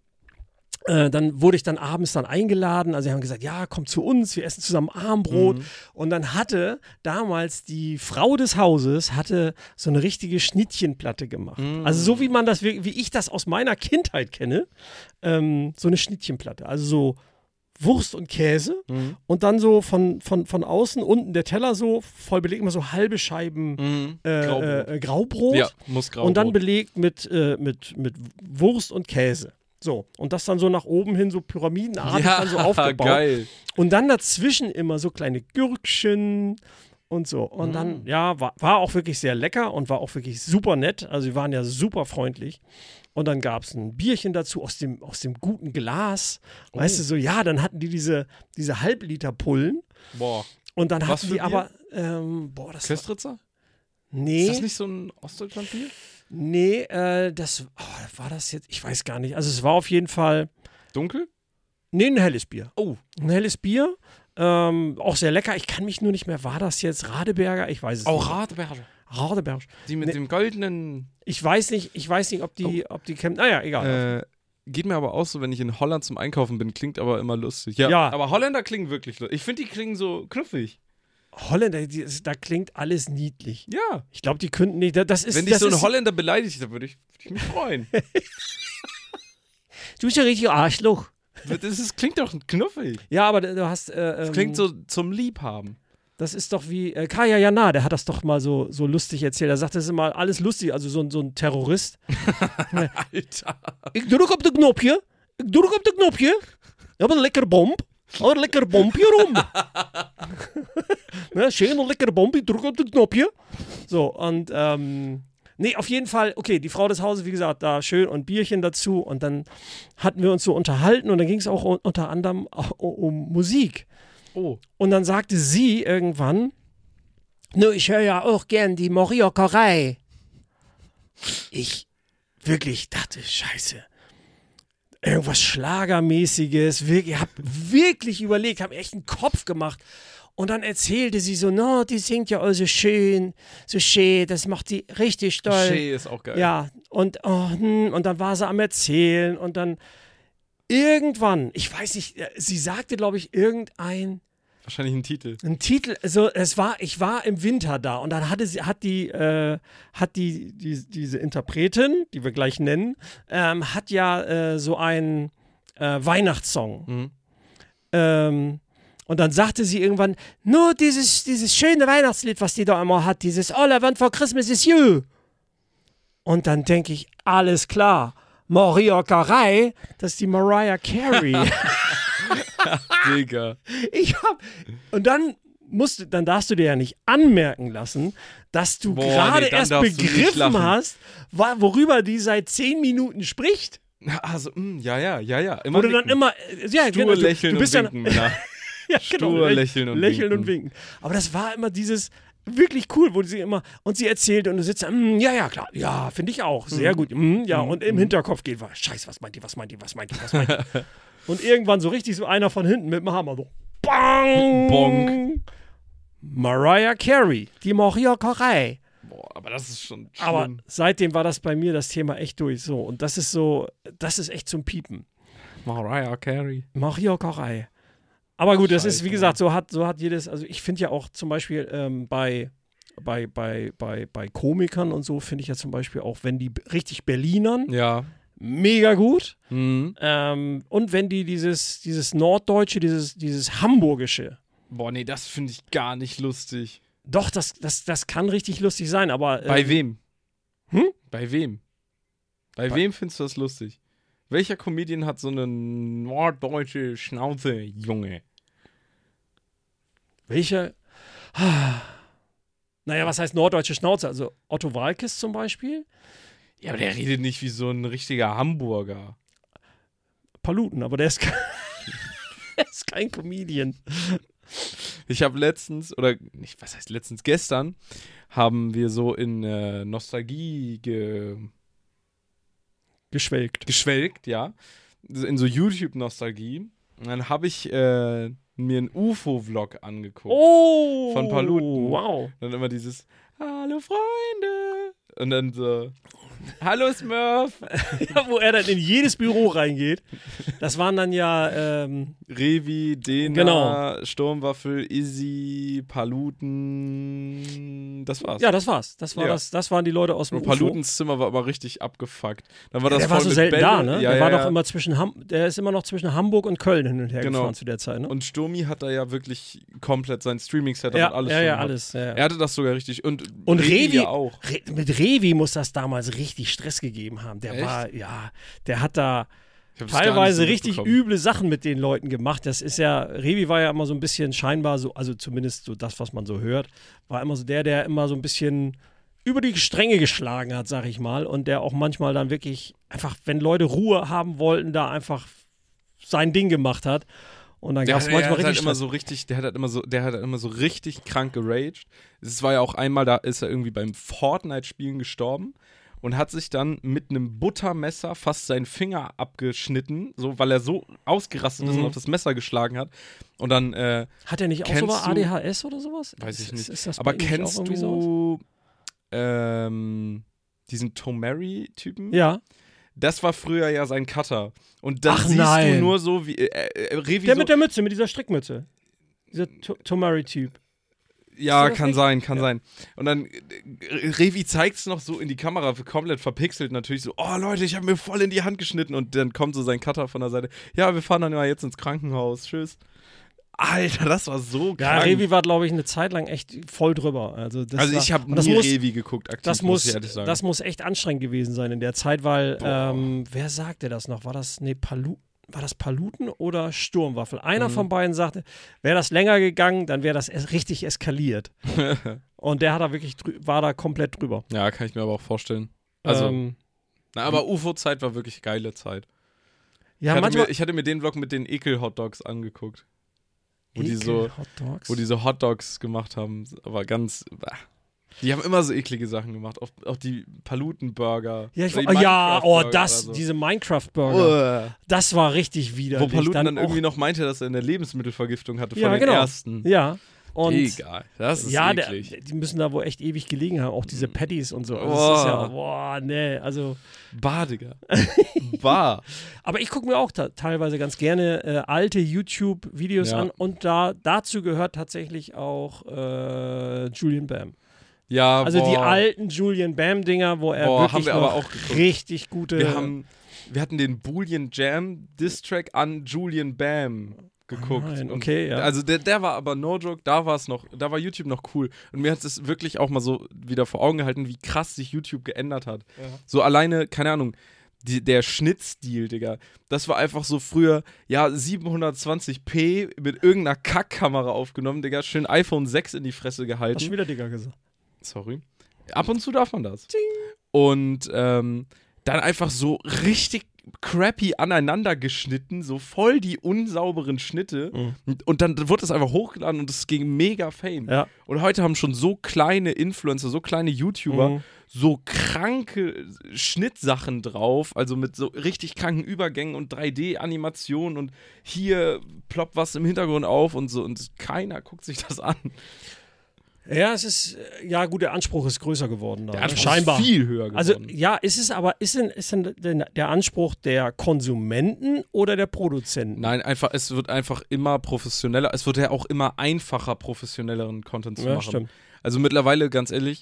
äh, dann wurde ich dann abends dann eingeladen. Also sie haben gesagt, ja, komm zu uns, wir essen zusammen Armbrot. Mhm. Und dann hatte damals die Frau des Hauses hatte so eine richtige Schnittchenplatte gemacht. Mhm. Also so wie man das, wie wie ich das aus meiner Kindheit kenne, ähm, so eine Schnittchenplatte. Also so Wurst und Käse Mhm. und dann so von, von, von außen unten der Teller so voll belegt, immer so halbe Scheiben Mhm. äh, Graubrot. äh, äh, Graubrot Ja, muss grau. und dann belegt mit, äh, mit, mit Wurst und Käse. So, und das dann so nach oben hin so pyramidenartig ja, dann so aufgebaut. geil. Und dann dazwischen immer so kleine Gürkchen und so. Und dann, ja, war, war auch wirklich sehr lecker und war auch wirklich super nett. Also sie waren ja super freundlich. Und dann gab es ein Bierchen dazu aus dem, aus dem guten Glas. Oh. Weißt du, so, ja, dann hatten die diese, diese Halbliter-Pullen. Boah. Und dann Was hatten für die Bier? aber, ähm, boah, das war, Köstritzer? nee, Ist das nicht so ein Ostdeutschland-Bier? nee, äh, das, oh, war das jetzt, ich weiß gar nicht. Also es war auf jeden Fall, Dunkel? nee, ein helles Bier. Oh. Ein helles Bier, ähm, auch sehr lecker. Ich kann mich nur nicht mehr, war das jetzt Radeberger? Ich weiß es Auch nicht. Radberge. Radeberger. Die mit Nee. dem goldenen. Ich weiß nicht, ich weiß nicht, ob die, ob die kämpfen. Naja, egal. Äh, geht mir aber auch so, wenn ich in Holland zum Einkaufen bin, klingt aber immer lustig. Ja, Ja. aber Holländer klingen wirklich lustig. Ich finde, die klingen so knuffig. Holländer, die, da klingt alles niedlich. Ja. Ich glaube, die könnten nicht. Das ist, Wenn dich das so ein ist, Holländer beleidigt, dann würde ich, würd ich mich freuen. Du bist ja richtig Arschloch. das ist, klingt doch knuffig. Ja, aber du hast. Äh, Das ähm, klingt so zum Liebhaben. Das ist doch wie. Äh, Kaya Jana, der hat das doch mal so, so lustig erzählt. Er sagt, das ist immer alles lustig. Also so, ein- so ein Terrorist. Alter. Ich drück op de knopje. Ich drück op de knopje. Ich hab een lekker Bomb. Oh, een lekker Bombje rum. ne, schön, een lekker Bomb. Ich drück op de knopje. So, und, ähm, nee, auf jeden Fall, okay, die Frau des Hauses, wie gesagt, da schön und Bierchen dazu. Und dann hatten wir uns so unterhalten und dann ging es auch un- unter anderem auch um Musik. Oh. Und dann sagte sie irgendwann, Nur ich höre ja auch gern die Moriokerei. Ich wirklich dachte, scheiße. Irgendwas Schlagermäßiges. Ich habe wirklich überlegt, habe echt einen Kopf gemacht. Und dann erzählte sie so, no, die singt ja auch so schön, so schön, das macht die richtig toll. Schön ist auch geil. Ja, und, oh, hm, und dann war sie am Erzählen und dann irgendwann, ich weiß nicht, sie sagte, glaube ich, irgendein Wahrscheinlich ein Titel. Ein Titel, also es war, ich war im Winter da und dann hatte sie, hat die, äh, hat die, die, diese Interpretin, die wir gleich nennen, ähm, hat ja äh, so einen äh, Weihnachtssong. Mhm. Ähm, und dann sagte sie irgendwann, nur dieses, dieses schöne Weihnachtslied, was die da immer hat, dieses All I Want for Christmas is You. Und dann denke ich, alles klar, Moriokerei, das ist die Mariah Carey. Digga. Ich hab, und dann musst du, dann darfst du dir ja nicht anmerken lassen, dass du Boah, gerade nee, dann erst darfst du nicht begriffen lachen. hast, wa- worüber die seit zehn Minuten spricht. Also, mh, ja, ja, ja, ja. Immer Wo du dann nicken. immer, äh, ja, Stur genau, du, lächeln du bist und ja, winken. Ja. ja, Stur lächeln und lächeln winken. und winken. Aber das war immer dieses wirklich cool, wo sie immer, und sie erzählte und du sitzt da, mm, ja, ja, klar, ja, finde ich auch, sehr gut, mm, ja, und im Hinterkopf geht was, scheiße, was meint die, was meint die, was meint die, was meint die. Und irgendwann so richtig so einer von hinten mit dem Hammer, so, bang, Bonk. Mariah Carey, die Moriokerei. Boah, aber das ist schon schlimm. Aber seitdem war das bei mir das Thema echt durch, so, und das ist so, das ist echt zum Piepen. Mariah Carey. Moriokerei. Aber gut, das Scheiße, ist, wie gesagt, so hat, so hat jedes, also ich finde ja auch zum Beispiel ähm, bei, bei, bei, bei, bei Komikern und so, finde ich ja zum Beispiel auch, wenn die b- richtig Berlinern, Ja. mega gut. Mhm. Ähm, und wenn die dieses, dieses Norddeutsche, dieses, dieses Hamburgische, Boah, nee, das finde ich gar nicht lustig. doch, das, das, das kann richtig lustig sein, aber. Bei ähm, wem? Hm? Bei wem? Bei, Bei- wem findest du das lustig? Welcher Comedian hat so eine norddeutsche Schnauze, Junge? Welcher? Naja, was heißt norddeutsche Schnauze? Also Otto Walkes zum Beispiel? Ja, aber der redet nicht wie so ein richtiger Hamburger. Paluten, aber der ist, kein, der ist kein Comedian. Ich habe letztens, oder nicht, was heißt letztens, gestern haben wir so in äh, Nostalgie ge Geschwelgt. geschwelgt, ja. In so YouTube-Nostalgie. Und dann habe ich äh, mir einen U F O-Vlog angeguckt. Oh! Von Paluten. Wow. Dann immer dieses Hallo Freunde. Und dann so Hallo Smurf. Ja, wo er dann in jedes Büro reingeht. Das waren dann ja, ähm, Revi, Dena, Genau. Sturmwaffel, Izzy, Paluten. Das war's. ja, das war's. Das, war Ja. das, das waren die Leute aus dem Und U F O. Palutens Zimmer war aber richtig abgefuckt. Dann war das Der war voll so mit selten Bälle. da, ne? Ja, der ja, war ja. doch immer zwischen Ham der ist immer noch zwischen Hamburg und Köln hin und her Genau. gefahren zu der Zeit, ne? Und Sturmi hat da ja wirklich komplett sein Streaming-Setup ja, und alles ja, schon ja, gehabt. alles. Ja, ja. Er hatte das sogar richtig. Und, Und Revi, ja auch. Re mit Revi muss das damals richtig Stress gegeben haben. Der Echt? war, ja, der hat da Ich hab das gar teilweise nicht so richtig mitbekommen. üble Sachen mit den Leuten gemacht. Das ist ja, Revi war ja immer so ein bisschen scheinbar so, also zumindest so das, was man so hört, war immer so der, der immer so ein bisschen über die Stränge geschlagen hat, sag ich mal. Und der auch manchmal dann wirklich einfach, wenn Leute Ruhe haben wollten, da einfach sein Ding gemacht hat. Und dann Der, gab es der manchmal hat halt richtig immer Stress. so richtig, der hat halt immer so, der hat halt immer so richtig krank geraged. Es war ja auch einmal, da ist er irgendwie beim Fortnite-Spielen gestorben und hat sich dann mit einem Buttermesser fast seinen Finger abgeschnitten, so weil er so ausgerastet ist Mhm. und auf das Messer geschlagen hat. Und dann, äh, Hat er nicht auch kennst sogar du- A D H S oder sowas? weiß ich Ist- nicht. Ist das aber bei ihm nicht kennst auch irgendwie sowas? du ähm, diesen Tomari-Typen? Ja. Das war früher ja sein Cutter. Und dann Ach, siehst nein. du nur so, wie äh, äh, Revi Der so, mit der Mütze, mit dieser Strickmütze. Dieser To- Tomari-Typ. ja, Ist das kann nicht? sein, kann Ja. sein. Und dann äh, Revi zeigt es noch so in die Kamera, komplett verpixelt natürlich so, oh Leute, ich habe mir voll in die Hand geschnitten und dann kommt so sein Cutter von der Seite, ja, wir fahren dann mal jetzt ins Krankenhaus, tschüss. Alter, das war so Ja, krank. Revi war, glaube ich, eine Zeit lang echt voll drüber. Also, das also war, ich habe und das nie muss, Revi geguckt, aktiv, das muss muss, ich ehrlich sagen. das muss echt anstrengend gewesen sein in der Zeit, weil, Boah. ähm, wer sagte das noch? War das, nee, Palu war das Paluten oder Sturmwaffel? Einer Mhm. von beiden sagte, wäre das länger gegangen, dann wäre das es richtig eskaliert. Und der hat da wirklich, drü- war da komplett drüber. Ja, kann ich mir aber auch vorstellen. Also, ähm, na, aber U F O-Zeit war wirklich geile Zeit. ja, ich, hatte manchmal, mir, ich hatte mir den Vlog mit den Ekel-Hotdogs angeguckt. wo die so, Hotdogs. wo die so Hotdogs gemacht haben, aber ganz, bah. Die haben immer so eklige Sachen gemacht, auch, auch die Palutenburger. Ja, ich, die oh, ja, oh, Minecraft-Burger das, oder so. diese Minecraft-Burger. Uah. Das war richtig widerlich. Wo Paluten dann, dann irgendwie noch meinte, dass er eine Lebensmittelvergiftung hatte Ja, von den genau. ersten. Ja. Und Egal, das ist ja, der, eklig. die müssen da wohl echt ewig gelegen haben, auch diese Patties und so. Also Boah. das ist ja, boah, nee, also. Bah, Digga. Bah. Aber ich gucke mir auch ta- teilweise ganz gerne äh, alte YouTube-Videos Ja. an und da, dazu gehört tatsächlich auch äh, Julian Bam. Ja, Also boah. die alten Julian Bam-Dinger, wo er Boah, wirklich haben wir noch aber auch geguckt. richtig gute. Wir haben, wir hatten den Boolean Jam Diss-Track an Julian Bam geguckt. Nein, Und okay, ja. Also der, der war aber no joke, da war es noch, da war YouTube noch cool. Und mir hat es wirklich auch mal so wieder vor Augen gehalten, wie krass sich YouTube geändert hat. Ja. So alleine, keine Ahnung, die, der Schnittstil, Digga. Das war einfach so früher, ja, siebenhundertzwanzig p mit irgendeiner Kackkamera aufgenommen, Digga, schön iPhone sechs in die Fresse gehalten. Hast du wieder Digger gesagt? Sorry. Ab und zu darf man das. Und ähm, dann einfach so richtig crappy aneinander geschnitten, so voll die unsauberen Schnitte. Mhm. Und, und dann wurde es einfach hochgeladen und es ging mega Fame. Ja. Und heute haben schon so kleine Influencer, so kleine YouTuber, Mhm. so kranke Schnittsachen drauf, also mit so richtig kranken Übergängen und drei D-Animationen und hier ploppt was im Hintergrund auf und so und keiner guckt sich das an. Ja, es ist, äh, ja gut, der Anspruch ist größer geworden. Da, Der ne? Anspruch Scheinbar. ist viel höher geworden. Also ja, ist es aber, ist denn, ist denn der, der Anspruch der Konsumenten oder der Produzenten? Nein, einfach, es wird einfach immer professioneller, es wird ja auch immer einfacher, professionelleren Content zu Ja, machen. stimmt. Also mittlerweile, ganz ehrlich,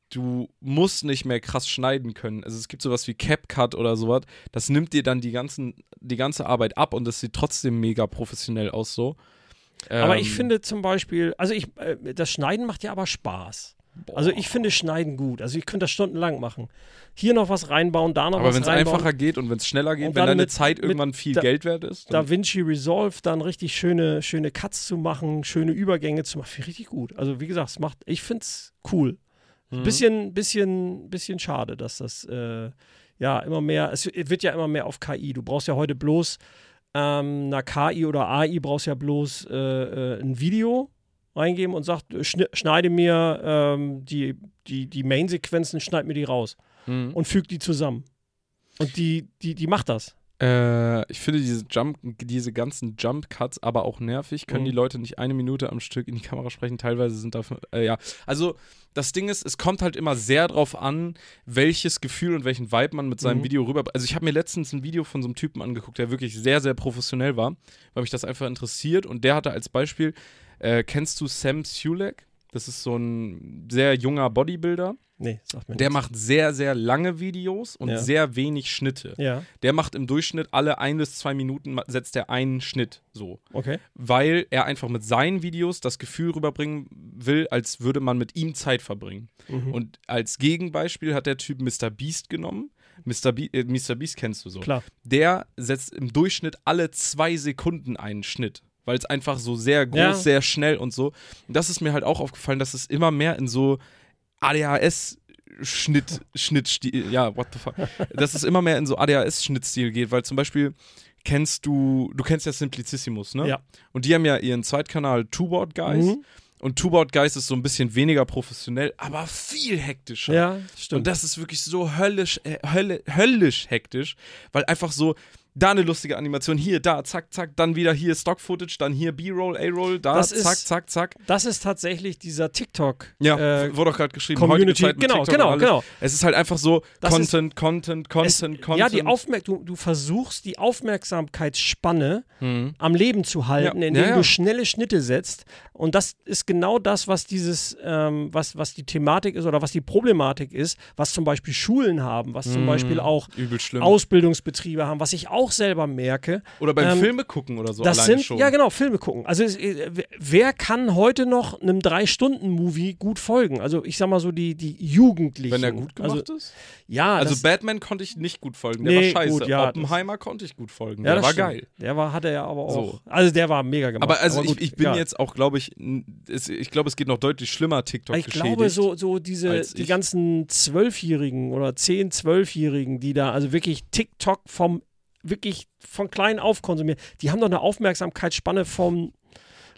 du musst nicht mehr krass schneiden können. Also es gibt sowas wie CapCut oder sowas, das nimmt dir dann die, ganzen, die ganze Arbeit ab und das sieht trotzdem mega professionell aus so. Aber Ähm, ich finde zum Beispiel, also ich, äh, das Schneiden macht ja aber Spaß. Also ich finde Schneiden gut. Also ich könnte das stundenlang machen. Hier noch was reinbauen, da noch aber was wenn es reinbauen. einfacher geht und wenn es schneller geht, Und wenn dann deine mit- Zeit mit irgendwann viel Da- Geld wert ist, dann, DaVinci Resolve, dann richtig schöne, schöne Cuts zu machen, schöne Übergänge zu machen, finde ich richtig gut. Also wie gesagt, es macht, ich finde es cool. Mhm. Bisschen, bisschen, bisschen schade, dass das äh, ja immer mehr, es wird ja immer mehr auf K I. Du brauchst ja heute bloß ähm, einer K I oder A I brauchst ja bloß äh, äh, ein Video reingeben und sagt, schn schneide mir ähm, die, die, die Main-Sequenzen, schneid mir die raus Mhm. und füg die zusammen. Und die, die, die macht das. Äh, ich finde diese Jump, diese ganzen Jump-Cuts aber auch nervig. Können Mhm. die Leute nicht eine Minute am Stück in die Kamera sprechen? Teilweise sind dafür, äh, ja. Also, das Ding ist, es kommt halt immer sehr drauf an, welches Gefühl und welchen Vibe man mit seinem Mhm. Video rüber. Also, ich habe mir letztens ein Video von so einem Typen angeguckt, der wirklich sehr, sehr professionell war, weil mich das einfach interessiert. Und der hatte als Beispiel, äh, kennst du Sam Sulek? Das ist so ein sehr junger Bodybuilder. Nee, sagt mir Der nichts. macht sehr, sehr lange Videos und Ja. sehr wenig Schnitte. Ja, Der macht im Durchschnitt alle ein bis zwei Minuten ma- setzt er einen Schnitt so. okay. Weil er einfach mit seinen Videos das Gefühl rüberbringen will, als würde man mit ihm Zeit verbringen. Mhm. Und als Gegenbeispiel hat der Typ Mister Beast genommen. Mister Be äh, Mister Beast kennst du so. Klar. Der setzt im Durchschnitt alle zwei Sekunden einen Schnitt. Weil es einfach so sehr groß, Ja. sehr schnell und so. Und das ist mir halt auch aufgefallen, dass es immer mehr in so A D H S-Schnitt, Schnittstil, ja, what the fuck, dass es immer mehr in so A D H S-Schnittstil geht, weil zum Beispiel kennst du, du kennst ja Simplicissimus, ne? Ja. Und die haben ja ihren Zweitkanal Two Board Guys Mhm. und Two Board Guys ist so ein bisschen weniger professionell, aber viel hektischer. Ja, stimmt. Und das ist wirklich so höllisch, äh, hölle, höllisch hektisch, weil einfach so, da eine lustige Animation, hier, da, zack, zack, dann wieder hier Stock-Footage, dann hier B-Roll, A-Roll, da, Das zack, ist- zack, zack. Das ist tatsächlich dieser TikTok. Ja, äh, wurde auch gerade geschrieben, Community, heutige Zeit mit genau, TikTok genau, und alles. genau. Es ist halt einfach so, Das Content, Content, Content, Es, Content. ja, die Aufmerk du, du versuchst, die Aufmerksamkeitsspanne Mhm. am Leben zu halten, Ja, indem ja, ja. du schnelle Schnitte setzt. Und das ist genau das, was dieses, ähm, was, was die Thematik ist oder was die Problematik ist, was zum Beispiel Schulen haben, was zum Mhm. Beispiel auch Übel schlimm. Ausbildungsbetriebe haben, was ich auch selber merke. Oder beim ähm, Filme gucken oder so Das alleine sind, schon. ja genau, Filme gucken. Also es, äh, wer kann heute noch einem Drei-Stunden-Movie gut folgen? Also ich sag mal so die, die Jugendlichen. Wenn er gut gemacht also, ist. Ja, Also das, Batman konnte ich nicht gut folgen, der Nee, war scheiße. gut, ja, Oppenheimer konnte ich gut folgen, ja, der das war stimmt. geil. Der war, hatte er aber auch. So. Also der war mega gemacht. Aber also ich, gut, ich bin egal. jetzt auch, glaube ich, n- es, ich glaube, es geht noch deutlich schlimmer TikTok Ich geschädigt. glaube, so, so diese, als die ich. ganzen Zwölfjährigen oder Zehn-, Zwölfjährigen, die da also wirklich TikTok vom, wirklich von klein auf konsumieren, die haben doch eine Aufmerksamkeitsspanne vom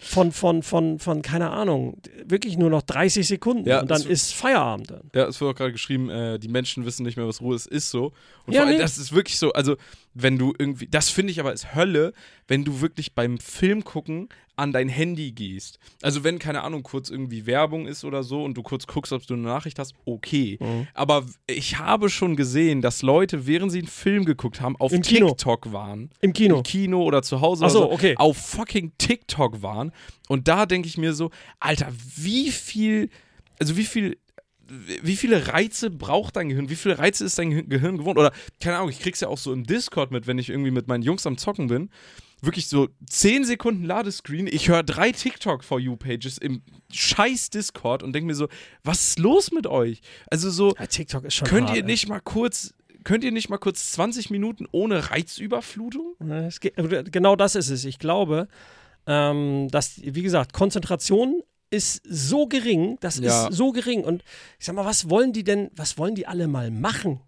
von, von, von, von, keine Ahnung, wirklich nur noch dreißig Sekunden Ja, und dann es- ist Feierabend dann. Ja, es wurde auch gerade geschrieben, äh, die Menschen wissen nicht mehr, was Ruhe ist, ist so. Und Ja, vor allem, nee. das ist wirklich so, also wenn du irgendwie, das finde ich aber ist Hölle, wenn du wirklich beim Film gucken an dein Handy gehst. Also wenn, keine Ahnung, kurz irgendwie Werbung ist oder so und du kurz guckst, ob du eine Nachricht hast, okay. Mhm. Aber ich habe schon gesehen, dass Leute, während sie einen Film geguckt haben, auf Im Kino. TikTok waren. Im Kino. Im Kino oder zu Hause Ach so, oder so, okay. auf fucking TikTok waren. Und da denke ich mir so, Alter, wie viel, also wie viel, wie viele Reize braucht dein Gehirn? Wie viele Reize ist dein Ge- Gehirn gewohnt? Oder, keine Ahnung, ich krieg's ja auch so im Discord mit, wenn ich irgendwie mit meinen Jungs am Zocken bin. Wirklich so zehn Sekunden Ladescreen, ich höre drei TikTok-For You-Pages im scheiß Discord und denke mir so, was ist los mit euch? Also so, Ja, TikTok ist schon könnt hart, ihr ey. nicht mal kurz, könnt ihr nicht mal kurz zwanzig Minuten ohne Reizüberflutung? Ne, es geht, genau das ist es. Ich glaube, ähm, dass, wie gesagt, Konzentration ist so gering, das Ja. ist so gering. Und ich sag mal, was wollen die denn, was wollen die alle mal machen?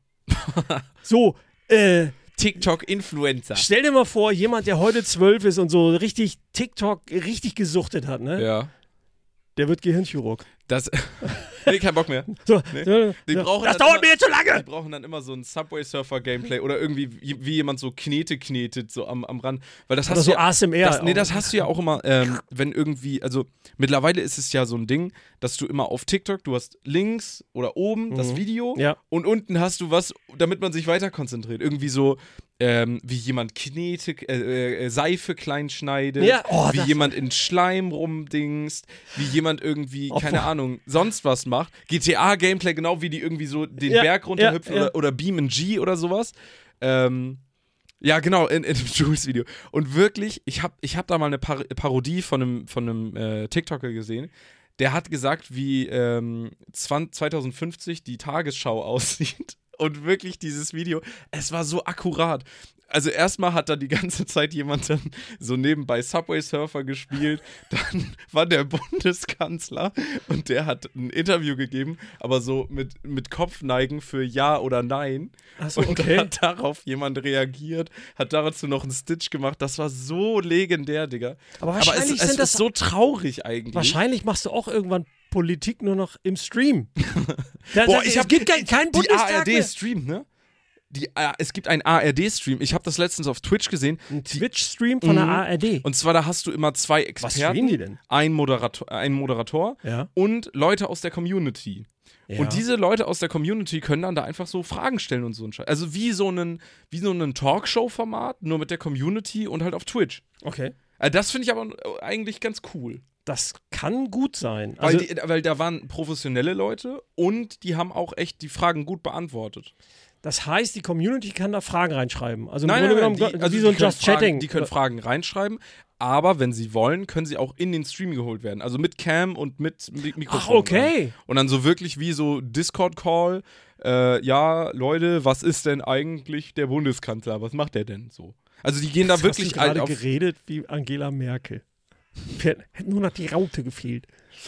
so, äh, TikTok-Influencer. stell dir mal vor, jemand, der heute zwölf ist und so richtig TikTok richtig gesuchtet hat, ne? Ja. Der wird Gehirnchirurg. Das. Nee, kein Bock mehr. So, Nee. so, Die so, brauchen das dann dauert immer- mir jetzt zu Die lange! brauchen dann immer so ein Subway-Surfer-Gameplay oder irgendwie wie, wie jemand so Knete knetet, so am, am Rand. Weil das hast Oder du so ja, A S M R. das, nee, das hast du ja auch immer, ähm, wenn irgendwie, also mittlerweile ist es ja so ein Ding, dass du immer auf TikTok, du hast links oder oben das Mhm. Video Ja. und unten hast du was, damit man sich weiter konzentriert. Irgendwie so, ähm, wie jemand Knete, äh, äh, Seife klein schneidet, Ja, oh, wie das- jemand in Schleim rumdingst, wie jemand irgendwie, Oh, keine boah. Ahnung, sonst was macht. G T A-Gameplay, genau wie die irgendwie so den Ja, Berg runterhüpfen ja, ja. Oder, oder Beam and G oder sowas. Ähm, ja, genau, in, in dem Jules-Video. Und wirklich, ich habe ich hab da mal eine Par Parodie von einem, von einem äh, TikToker gesehen. Der hat gesagt, wie ähm, zwanzig fünfzig die Tagesschau aussieht. Und wirklich dieses Video, es war so akkurat. Also erstmal hat da die ganze Zeit jemand dann so nebenbei Subway Surfer gespielt. Dann war der Bundeskanzler und der hat ein Interview gegeben, aber so mit, mit Kopfneigen für Ja oder Nein. Achso, Und okay. dann hat darauf jemand reagiert, hat dazu noch einen Stitch gemacht. Das war so legendär, Digga. Aber Aber es, wahrscheinlich es sind das ist so traurig eigentlich. Wahrscheinlich machst du auch irgendwann Politik nur noch im Stream. Da, Boah, da, ich es hab gibt kein, kein die Bundestag A R mehr. D-Stream, ne? Die, äh, es gibt einen A R D-Stream. Ich habe das letztens auf Twitch gesehen. Ein Twitch-Stream von der Mhm. A R D. Und zwar, da hast du immer zwei Was streamen die Experten, denn? einen Moderator, einen Moderator Ja. und Leute aus der Community. Ja. Und diese Leute aus der Community können dann da einfach so Fragen stellen und so ein Scheiß. Also wie so ein, wie so ein Talkshow-Format, nur mit der Community und halt auf Twitch. Okay. Also das finde ich aber eigentlich ganz cool. Das kann gut sein. Weil, Also, die, weil da waren professionelle Leute und die haben auch echt die Fragen gut beantwortet. das heißt, die Community kann da Fragen reinschreiben. Also im Nein, Grunde nein, nein, genommen die, also wie so die ein können Just Fragen, Chatting. Die können Fragen reinschreiben, aber wenn sie wollen, können sie auch in den Stream geholt werden. Also mit Cam und mit Mi- Mikrofon. Ach, okay. Und dann so wirklich wie so Discord-Call. Äh, ja, Leute, was ist denn eigentlich der Bundeskanzler? Was macht der denn so? Also die gehen da Jetzt wirklich hast du halt gerade auf. geredet wie Angela Merkel. Hätte nur noch die Raute gefehlt.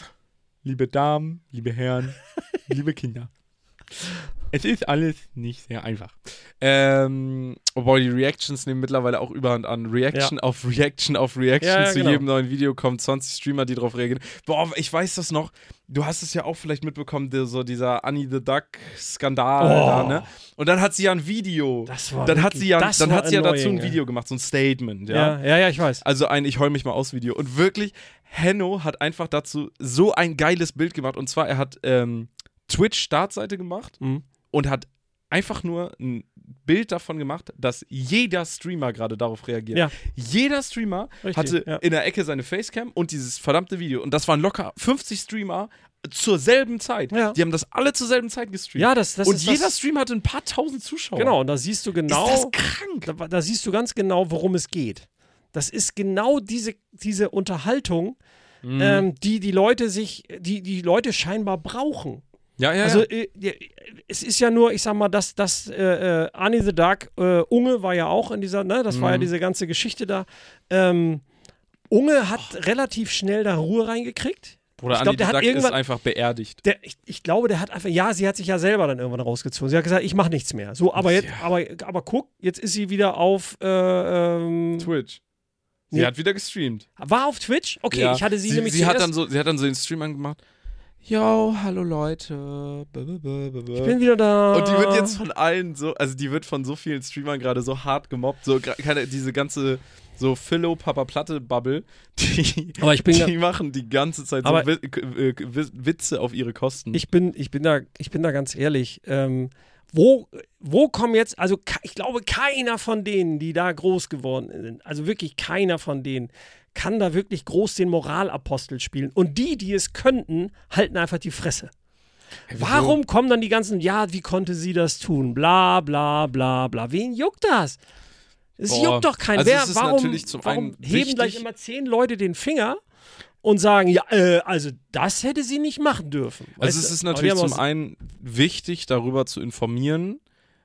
Liebe Damen, liebe Herren, liebe Kinder. Es ist alles nicht sehr einfach. Ähm, obwohl die Reactions nehmen mittlerweile auch überhand an. Reaction auf Reaction auf Reaction. Ja, ja, Zu genau. jedem neuen Video kommen zwanzig Streamer, die drauf reagieren. Boah, ich weiß das noch. Du hast es ja auch vielleicht mitbekommen, der, so dieser Annie the Duck-Skandal Oh. da, ne? Und dann hat sie ja ein Video. Das war dann hat wirklich- sie ja, das dann war hat sie ja dazu ein annoying, ey. Video gemacht, so ein Statement, ja. Ja, ja, ja, ich weiß. Also ein Ich heul mich mal aus Video. Und wirklich, Henno hat einfach dazu so ein geiles Bild gemacht. Und zwar, er hat ähm, Twitch-Startseite gemacht Mhm. und hat einfach nur ein Bild davon gemacht, dass jeder Streamer gerade darauf reagiert. Ja. Jeder Streamer Richtig, hatte ja. in der Ecke seine Facecam und dieses verdammte Video. Und das waren locker fünfzig Streamer zur selben Zeit. Ja. Die haben das alle zur selben Zeit gestreamt. Ja, das, das und ist jeder das, Stream hatte ein paar tausend Zuschauer. Genau, und da siehst du genau. Ist das krank? Da, da siehst du ganz genau, worum es geht. Das ist genau diese, diese Unterhaltung, Mhm. ähm, die die Leute sich, die die Leute scheinbar brauchen. Ja, ja, Also ja. äh, ja, es ist ja nur, ich sag mal, dass das äh, äh, Annie the Duck, äh, Unge war ja auch in dieser, ne, das war ja Mhm. diese ganze Geschichte da. Ähm, Unge hat relativ schnell da Ruhe reingekriegt. Oder ich glaub, Andy der hat Duck ist irgendwann- einfach beerdigt. Der, ich, ich glaube, der hat einfach, ja, sie hat sich ja selber dann irgendwann rausgezogen. Sie hat gesagt, ich mache nichts mehr. So, aber jetzt, Ja. aber, aber guck, jetzt ist sie wieder auf, äh, ähm, Twitch. Sie Nee. hat wieder gestreamt. War auf Twitch? Okay, Ja. ich hatte sie, sie nämlich sie hat zuerst- dann so, Sie hat dann so den Stream angemacht. Yo, hallo Leute. B -b -b -b -b. Ich bin wieder da. Und die wird jetzt von allen so, also die wird von so vielen Streamern gerade so hart gemobbt, so gra- keine, diese ganze so Philo Papa Platte Bubble, die, Aber ich bin die machen die ganze Zeit so Aber- Wi äh, Wi- Witze auf ihre Kosten. Ich bin, ich bin da, ich bin da ganz ehrlich. Ähm, wo, wo kommen jetzt, also ke- ich glaube, keiner von denen, die da groß geworden sind, also wirklich keiner von denen, kann da wirklich groß den Moralapostel spielen. Und die, die es könnten, halten einfach die Fresse. Hey, wieso? Warum kommen dann die ganzen, ja, wie konnte sie das tun? Bla, bla, bla, bla. Wen juckt das? Es Boah. juckt doch keinen. Also Wer, es ist warum natürlich zum warum einen heben wichtig- gleich immer zehn Leute den Finger und sagen, ja, äh, also das hätte sie nicht machen dürfen. Also Weißt es du? ist Aber natürlich die haben zum auch- einen wichtig, darüber zu informieren,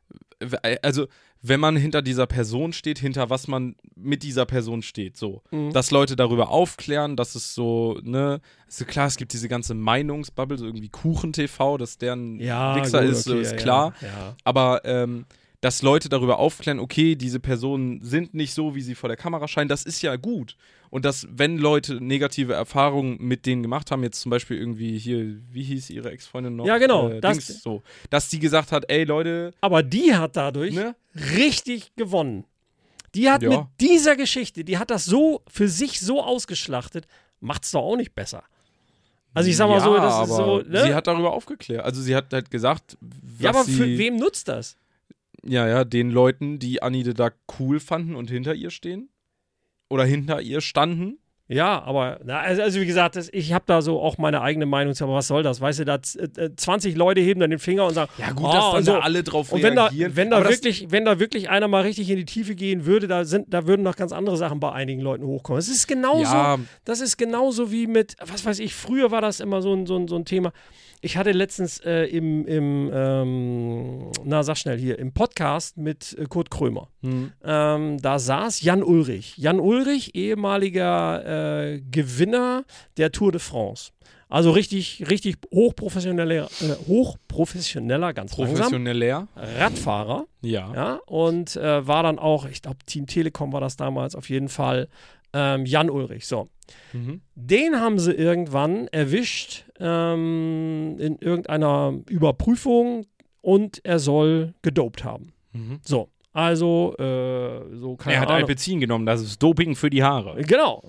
also wenn man hinter dieser Person steht, hinter was man mit dieser Person steht, so. Mhm. Dass Leute darüber aufklären, dass es so, ne, also klar, es gibt diese ganze Meinungsbubble, so irgendwie Kuchen-T V, dass deren ja, Wichser gut, ist, so okay, ist ja, klar. Ja, ja. Aber ähm, dass Leute darüber aufklären, okay, diese Personen sind nicht so, wie sie vor der Kamera scheinen, das ist ja gut. Und dass, wenn Leute negative Erfahrungen mit denen gemacht haben, jetzt zum Beispiel irgendwie hier, wie hieß ihre Ex-Freundin noch? Ja, genau, Äh, das- Dings, so. Dass die gesagt hat, ey Leute, Aber die hat dadurch ne? richtig gewonnen. Die hat Ja. mit dieser Geschichte, die hat das so für sich so ausgeschlachtet, macht's doch auch nicht besser. Also ich sag mal ja, so, das aber ist so, ne? sie hat darüber aufgeklärt. Also sie hat halt gesagt, was Ja, aber sie, für wem nutzt das? ja, ja, den Leuten, die Annie the Duck cool fanden und hinter ihr stehen. Oder hinter ihr standen. Ja, aber, na, also, also wie gesagt, das, ich habe da so auch meine eigene Meinung zu, aber was soll das? Weißt du, da z- äh, zwanzig Leute heben dann den Finger und sagen, Ja gut, oh, dass dann und so. da alle drauf Und wenn da, reagieren. wenn, da Aber das- wirklich, wenn da wirklich einer mal richtig in die Tiefe gehen würde, da, sind, da würden noch ganz andere Sachen bei einigen Leuten hochkommen. Es ist genauso, Ja. das ist genauso wie mit, was weiß ich, früher war das immer so ein, so ein, so ein Thema. Ich hatte letztens äh, im, im ähm, na sag schnell hier, im Podcast mit äh, Kurt Krömer. Hm. Ähm, da saß Jan Ulrich. Jan Ulrich, ehemaliger äh, Gewinner der Tour de France. Also richtig, richtig hochprofessioneller, äh, hochprofessioneller, ganz langsam, Professioneller. Radfahrer. Ja. Ja, und äh, war dann auch, ich glaube, Team Telekom war das damals auf jeden Fall, ähm, Jan Ulrich. So. Mhm. Den haben sie irgendwann erwischt ähm, in irgendeiner Überprüfung und er soll gedopt haben. Mhm. So, also, äh, so keine Er hat Ahnung. Alpecin genommen, das ist Doping für die Haare. Genau.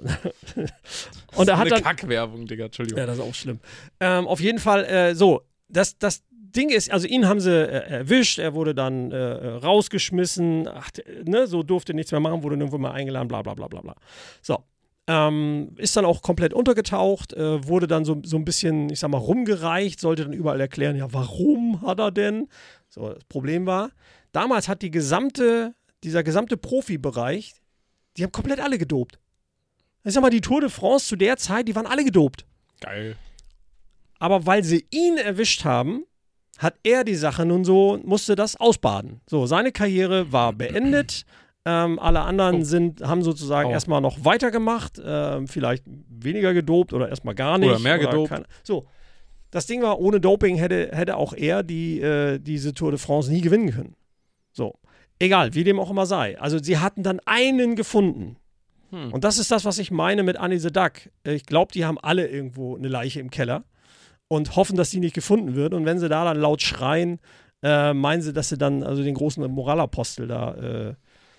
Und er hat eine dann. Kackwerbung, Digga, Entschuldigung. Ja, das ist auch schlimm. Ähm, auf jeden Fall, äh, so, das, das Ding ist, also ihn haben sie äh, erwischt, er wurde dann äh, rausgeschmissen, ach, ne, so durfte nichts mehr machen, wurde nirgendwo mehr eingeladen, bla bla bla bla bla. So. Ähm, ist dann auch komplett untergetaucht, äh, wurde dann so, so ein bisschen, ich sag mal, rumgereicht, sollte dann überall erklären, ja, warum hat er denn? So, das Problem war, damals hat die gesamte, dieser gesamte Profibereich, die haben komplett alle gedopt. Ich sag mal, die Tour de France zu der Zeit, die waren alle gedopt. Geil. Aber weil sie ihn erwischt haben, hat er die Sache nun so, musste das ausbaden. So, seine Karriere war beendet. Ähm, alle anderen Oh. sind, haben sozusagen Oh. erstmal noch weitergemacht, ähm, vielleicht weniger gedopt oder erstmal gar nicht. Oder mehr gedopt. keine- so, das Ding war, ohne Doping hätte, hätte auch er die, äh, diese Tour de France nie gewinnen können. So, egal, wie dem auch immer sei. Also sie hatten dann einen gefunden. Hm. Und das ist das, was ich meine mit Annie the Duck. Ich glaube, die haben alle irgendwo eine Leiche im Keller und hoffen, dass die nicht gefunden wird. Und wenn sie da dann laut schreien, äh, meinen sie, dass sie dann also den großen Moralapostel da, äh,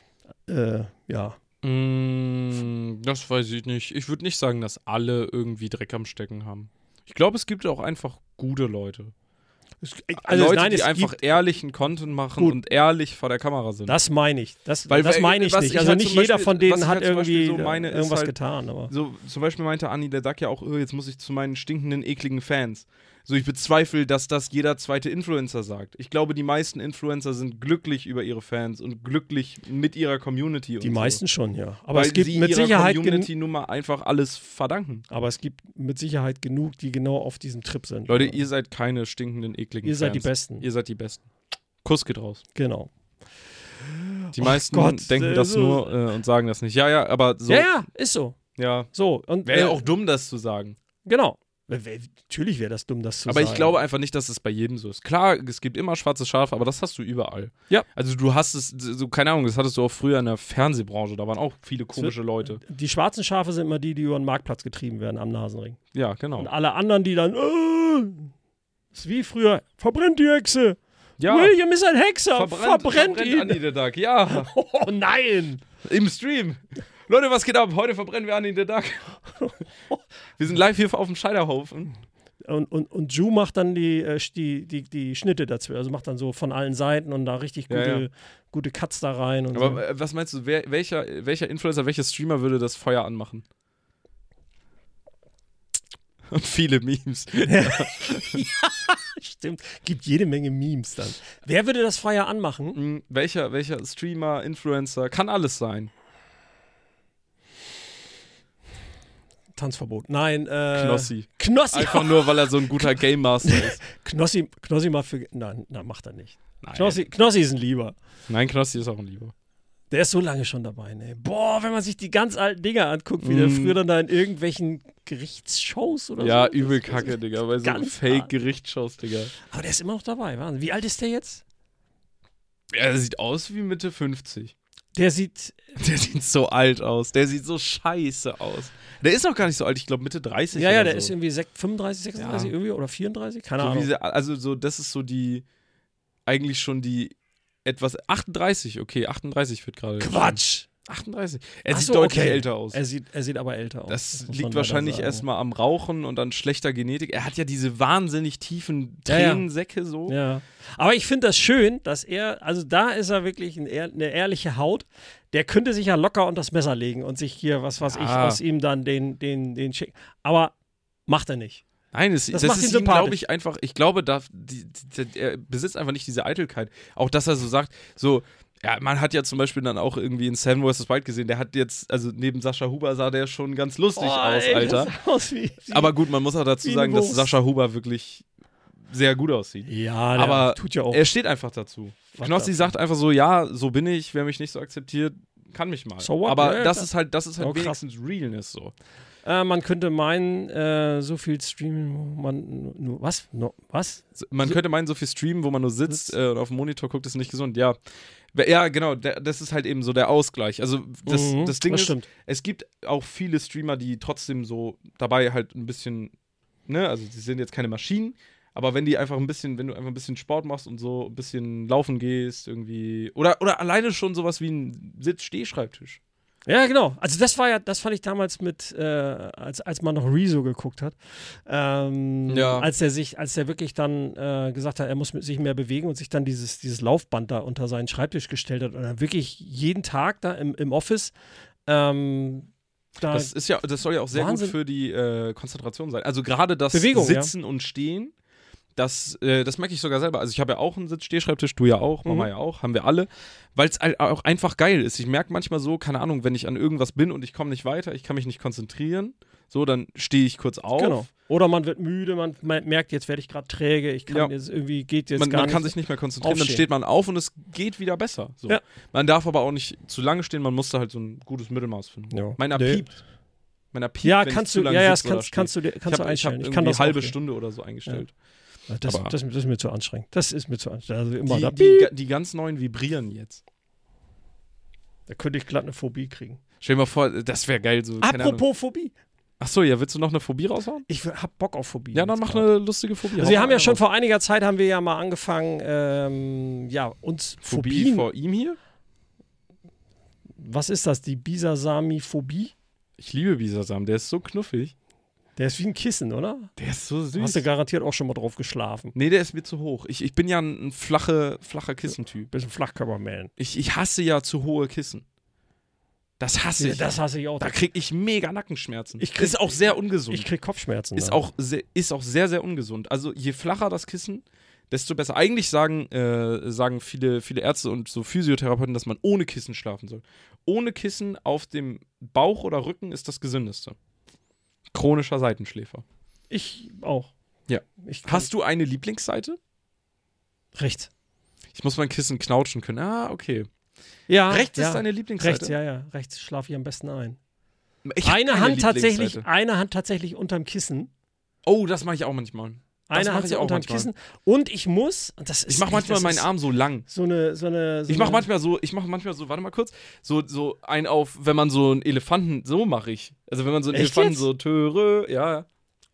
äh, ja. Mm, das weiß ich nicht. Ich würde nicht sagen, dass alle irgendwie Dreck am Stecken haben. Ich glaube, es gibt auch einfach gute Leute. Also Leute, nein, die es einfach gibt, ehrlichen Content machen Gut. und ehrlich vor der Kamera sind. das meine ich. Das, Weil, das weil, meine ich was nicht. ich Also halt nicht zum jeder Beispiel- von was denen ich hat halt zum Beispiel irgendwie so meine, ist irgendwas halt- getan. Aber. So, zum Beispiel meinte Annie der Duck ja auch, oh, jetzt muss ich zu meinen stinkenden, ekligen Fans. So, ich bezweifle, dass das jeder zweite Influencer sagt. Ich glaube, die meisten Influencer sind glücklich über ihre Fans und glücklich mit ihrer Community. Die und meisten so. schon, ja. Aber Weil es gibt sie mit ihrer Sicherheit gen- Community nun mal einfach alles verdanken. aber es gibt mit Sicherheit genug, die genau auf diesem Trip sind. Leute, Ja. ihr seid keine stinkenden, ekligen Ihr Fans. seid die Besten. Ihr seid die Besten. Kuss geht raus. Genau. Die Oh meisten Gott, denken äh, das so- nur äh, und sagen das nicht. Ja, ja, aber so. Ja, ja, ist so. Ja. So. Und, Wäre ja äh, auch dumm, das zu sagen. Genau. Natürlich wäre das dumm, das zu aber sagen. ich glaube einfach nicht, dass es bei jedem so ist. Klar, es gibt immer schwarze Schafe, aber das hast du überall. Ja. Also du hast es, so, keine Ahnung, das hattest du auch früher in der Fernsehbranche, da waren auch viele komische wird, Leute. Die schwarzen Schafe sind immer die, die über den Marktplatz getrieben werden am Nasenring. Ja, genau. Und alle anderen, die dann, äh, ist wie früher, verbrennt die Hexe. Ja. William ist ein Hexer, Verbrennt, verbrennt, verbrennt ihn. Andy the Duck, ja. Oh nein. Im Stream. Leute, was geht ab? Heute verbrennen wir Andy the Duck. Wir sind live hier auf dem Scheiterhaufen. Und, und, und Ju macht dann die, äh, die, die, die Schnitte dazu. Also macht dann so von allen Seiten und da richtig gute, Ja, ja. gute Cuts da rein. Und Aber so. äh, was meinst du, wer, welcher, welcher Influencer, welcher Streamer würde das Feuer anmachen? Und viele Memes. Ja, stimmt. Gibt jede Menge Memes dann. Wer würde das Feuer anmachen? Mhm, welcher, welcher Streamer, Influencer, kann alles sein. Tanzverbot. Nein, äh. Knossi. Knossi. Einfach nur, weil er so ein guter Game Master ist. Knossi, Knossi macht für. Nein, na, macht er nicht. Nein. Knossi, Knossi ist ein Lieber. Nein, Knossi ist auch ein Lieber. Der ist so lange schon dabei, ne? Boah, wenn man sich die ganz alten Dinger anguckt, wie der Mm. früher dann da in irgendwelchen Gerichtsshows oder Ja, so. übel Das- kacke, Digga. Bei so ganz Fake-Gerichtsshows, Digga. Aber der ist immer noch dabei, Wahnsinn. Wie alt ist der jetzt? Er sieht aus wie Mitte fünfzig. Der sieht. Der sieht so alt aus. Der sieht so scheiße aus. Der ist auch gar nicht so alt. Ich glaube Mitte dreißig Ja, ja, oder der so. ist irgendwie sech- fünfunddreißig, sechsunddreißig Ja. irgendwie oder vierunddreißig? Keine so wie Ahnung. sie, also so, das ist so die, eigentlich schon die etwas, achtunddreißig, okay, achtunddreißig wird gerade. Quatsch! achtunddreißig. Er Ach sieht so, deutlich okay. älter aus. Er sieht, er sieht aber älter aus. Das muss liegt man wahrscheinlich leider sagen. erstmal am Rauchen und an schlechter Genetik. Er hat ja diese wahnsinnig tiefen Ja, ja. Tränensäcke so. Ja. Aber ich finde das schön, dass er, also da ist er wirklich ein, ehr- eine ehrliche Haut. Der könnte sich ja locker unter das Messer legen und sich hier, was weiß ich, Ja. aus ihm dann den, den, den schicken. Aber macht er nicht. Nein, es, Das das, macht ist ihn ihm, glaube sympathisch. ich, einfach, ich glaube, da, die, die, er besitzt einfach nicht diese Eitelkeit. Auch, dass er so sagt, so, ja, man hat ja zum Beispiel dann auch irgendwie in Sam versus. Wild gesehen, der hat jetzt, also neben Sascha Huber sah der schon ganz lustig aus, ey, Alter. das sah aus wie, wie, Aber gut, man muss auch dazu wie sagen, eine dass Wurst. Sascha Huber wirklich sehr gut aussieht. ja, der aber tut ja auch. Er steht einfach dazu. Was Knossi das? sagt einfach so, ja, so bin ich, wer mich nicht so akzeptiert, kann mich mal. So what? Aber Ja, ja, das klar. ist halt, das ist halt Oh, krass. wenigstens Realness so. Äh, man könnte meinen, äh, so viel streamen, wo man nur, was? No, was? So, Man So- könnte meinen, so viel streamen, wo man nur sitzt Sitzt. äh, und auf dem Monitor guckt, ist nicht gesund. Ja, ja, genau, der, das ist halt eben so der Ausgleich. Also das, Mhm, das Ding das ist, stimmt. es gibt auch viele Streamer, die trotzdem so dabei halt ein bisschen, ne, also die sind jetzt keine Maschinen, aber wenn die einfach ein bisschen, wenn du einfach ein bisschen Sport machst und so ein bisschen laufen gehst, irgendwie, oder, oder alleine schon sowas wie ein Sitz-Steh-Schreibtisch. Ja, genau. Also das war ja, das fand ich damals mit, äh, als, als man noch Rezo geguckt hat. Ähm, Ja. Als er sich, als er wirklich dann äh, gesagt hat, er muss mit sich mehr bewegen und sich dann dieses, dieses Laufband da unter seinen Schreibtisch gestellt hat und dann wirklich jeden Tag da im, im Office ähm, da Das ist ja, das soll ja auch sehr Wahnsinn. gut für die äh, Konzentration sein. Also gerade das Bewegung, ja. Sitzen und Stehen, das, äh, das merke ich sogar selber. Also ich habe ja auch einen Sitz-Steh-Schreibtisch, du ja auch, Mama Mhm. ja auch, haben wir alle, weil es halt auch einfach geil ist. Ich merke manchmal so, keine Ahnung, wenn ich an irgendwas bin und ich komme nicht weiter, ich kann mich nicht konzentrieren, so, dann stehe ich kurz auf. Genau. Oder man wird müde, man me- merkt, jetzt werde ich gerade träge, ich kann Ja. jetzt irgendwie, geht jetzt Man, gar man kann nicht. sich nicht mehr konzentrieren, dann aufstehen. steht man auf und es geht wieder besser. So. Ja. Man darf aber auch nicht zu lange stehen, man muss da halt so ein gutes Mittelmaß finden. Ja. Meiner Nee. piept. Meiner piept, Ja, wenn ich kannst zu du, lange ja, ja, das sitze oder kannst, stehe. kannst du, dir- kannst ich du habe hab einstellen. Ich, irgendwie kann das halbe auch hier. Stunde oder so eingestellt. Das, aber- das, das ist mir zu anstrengend. Das ist mir zu anstrengend. Also immer da, Die, die, die ganz neuen vibrieren jetzt. da könnte ich glatt eine Phobie kriegen. Stell dir mal vor, das wäre geil. So, keine Ahnung. Apropos Phobie. Achso, ja, willst du noch eine Phobie raushauen? Ich hab Bock auf Phobie. Ja, dann jetzt mach grad. eine lustige Phobie. Also Hau wir mal haben ja eine schon raus. vor einiger Zeit haben wir ja mal angefangen, ähm, ja, uns Phobie Phobien. vor ihm hier? Was ist das? Die Bisasami-Phobie? Ich liebe Bisasam, der ist so knuffig. Der ist wie ein Kissen, oder? Der ist so süß. Hast du garantiert auch schon mal drauf geschlafen. Nee, der ist mir zu hoch. Ich, ich bin ja ein, ein flache, flacher Kissentyp. Bisschen Flachkörperman. Ich, ich hasse ja zu hohe Kissen. Das hasse ich. Das hasse ich auch. Da krieg ich mega Nackenschmerzen. Ich krieg- ist auch sehr ungesund. Ich krieg Kopfschmerzen. ist, da. auch sehr, ist auch sehr, sehr ungesund. Also je flacher das Kissen, desto besser. Eigentlich sagen, äh, sagen viele, viele Ärzte und so Physiotherapeuten, dass man ohne Kissen schlafen soll. Ohne Kissen auf dem Bauch oder Rücken ist das gesündeste. Chronischer Seitenschläfer. Ich auch. Ja. Ich kann- Hast du eine Lieblingsseite? rechts? Ich muss mein Kissen knautschen können. Ah, okay. Ja. Rechts ja. ist deine Lieblingsseite? Rechts, ja, ja. Rechts schlafe ich am besten ein. Ich hab Eine keine Hand tatsächlich, Lieblingsseite. eine Hand tatsächlich unterm Kissen Oh, das mache ich auch manchmal. Das Eine mache hat ich sie auch unter dem manchmal. Kissen. Und ich muss, und das ist Ich mache echt, manchmal das meinen ist Arm so lang. so eine, so eine, so Ich mache eine- manchmal so, ich mache manchmal so, warte mal kurz, so, so ein auf, wenn man so einen Elefanten, so mache ich. Also wenn man so einen Echt Elefanten jetzt? so, töre, ja.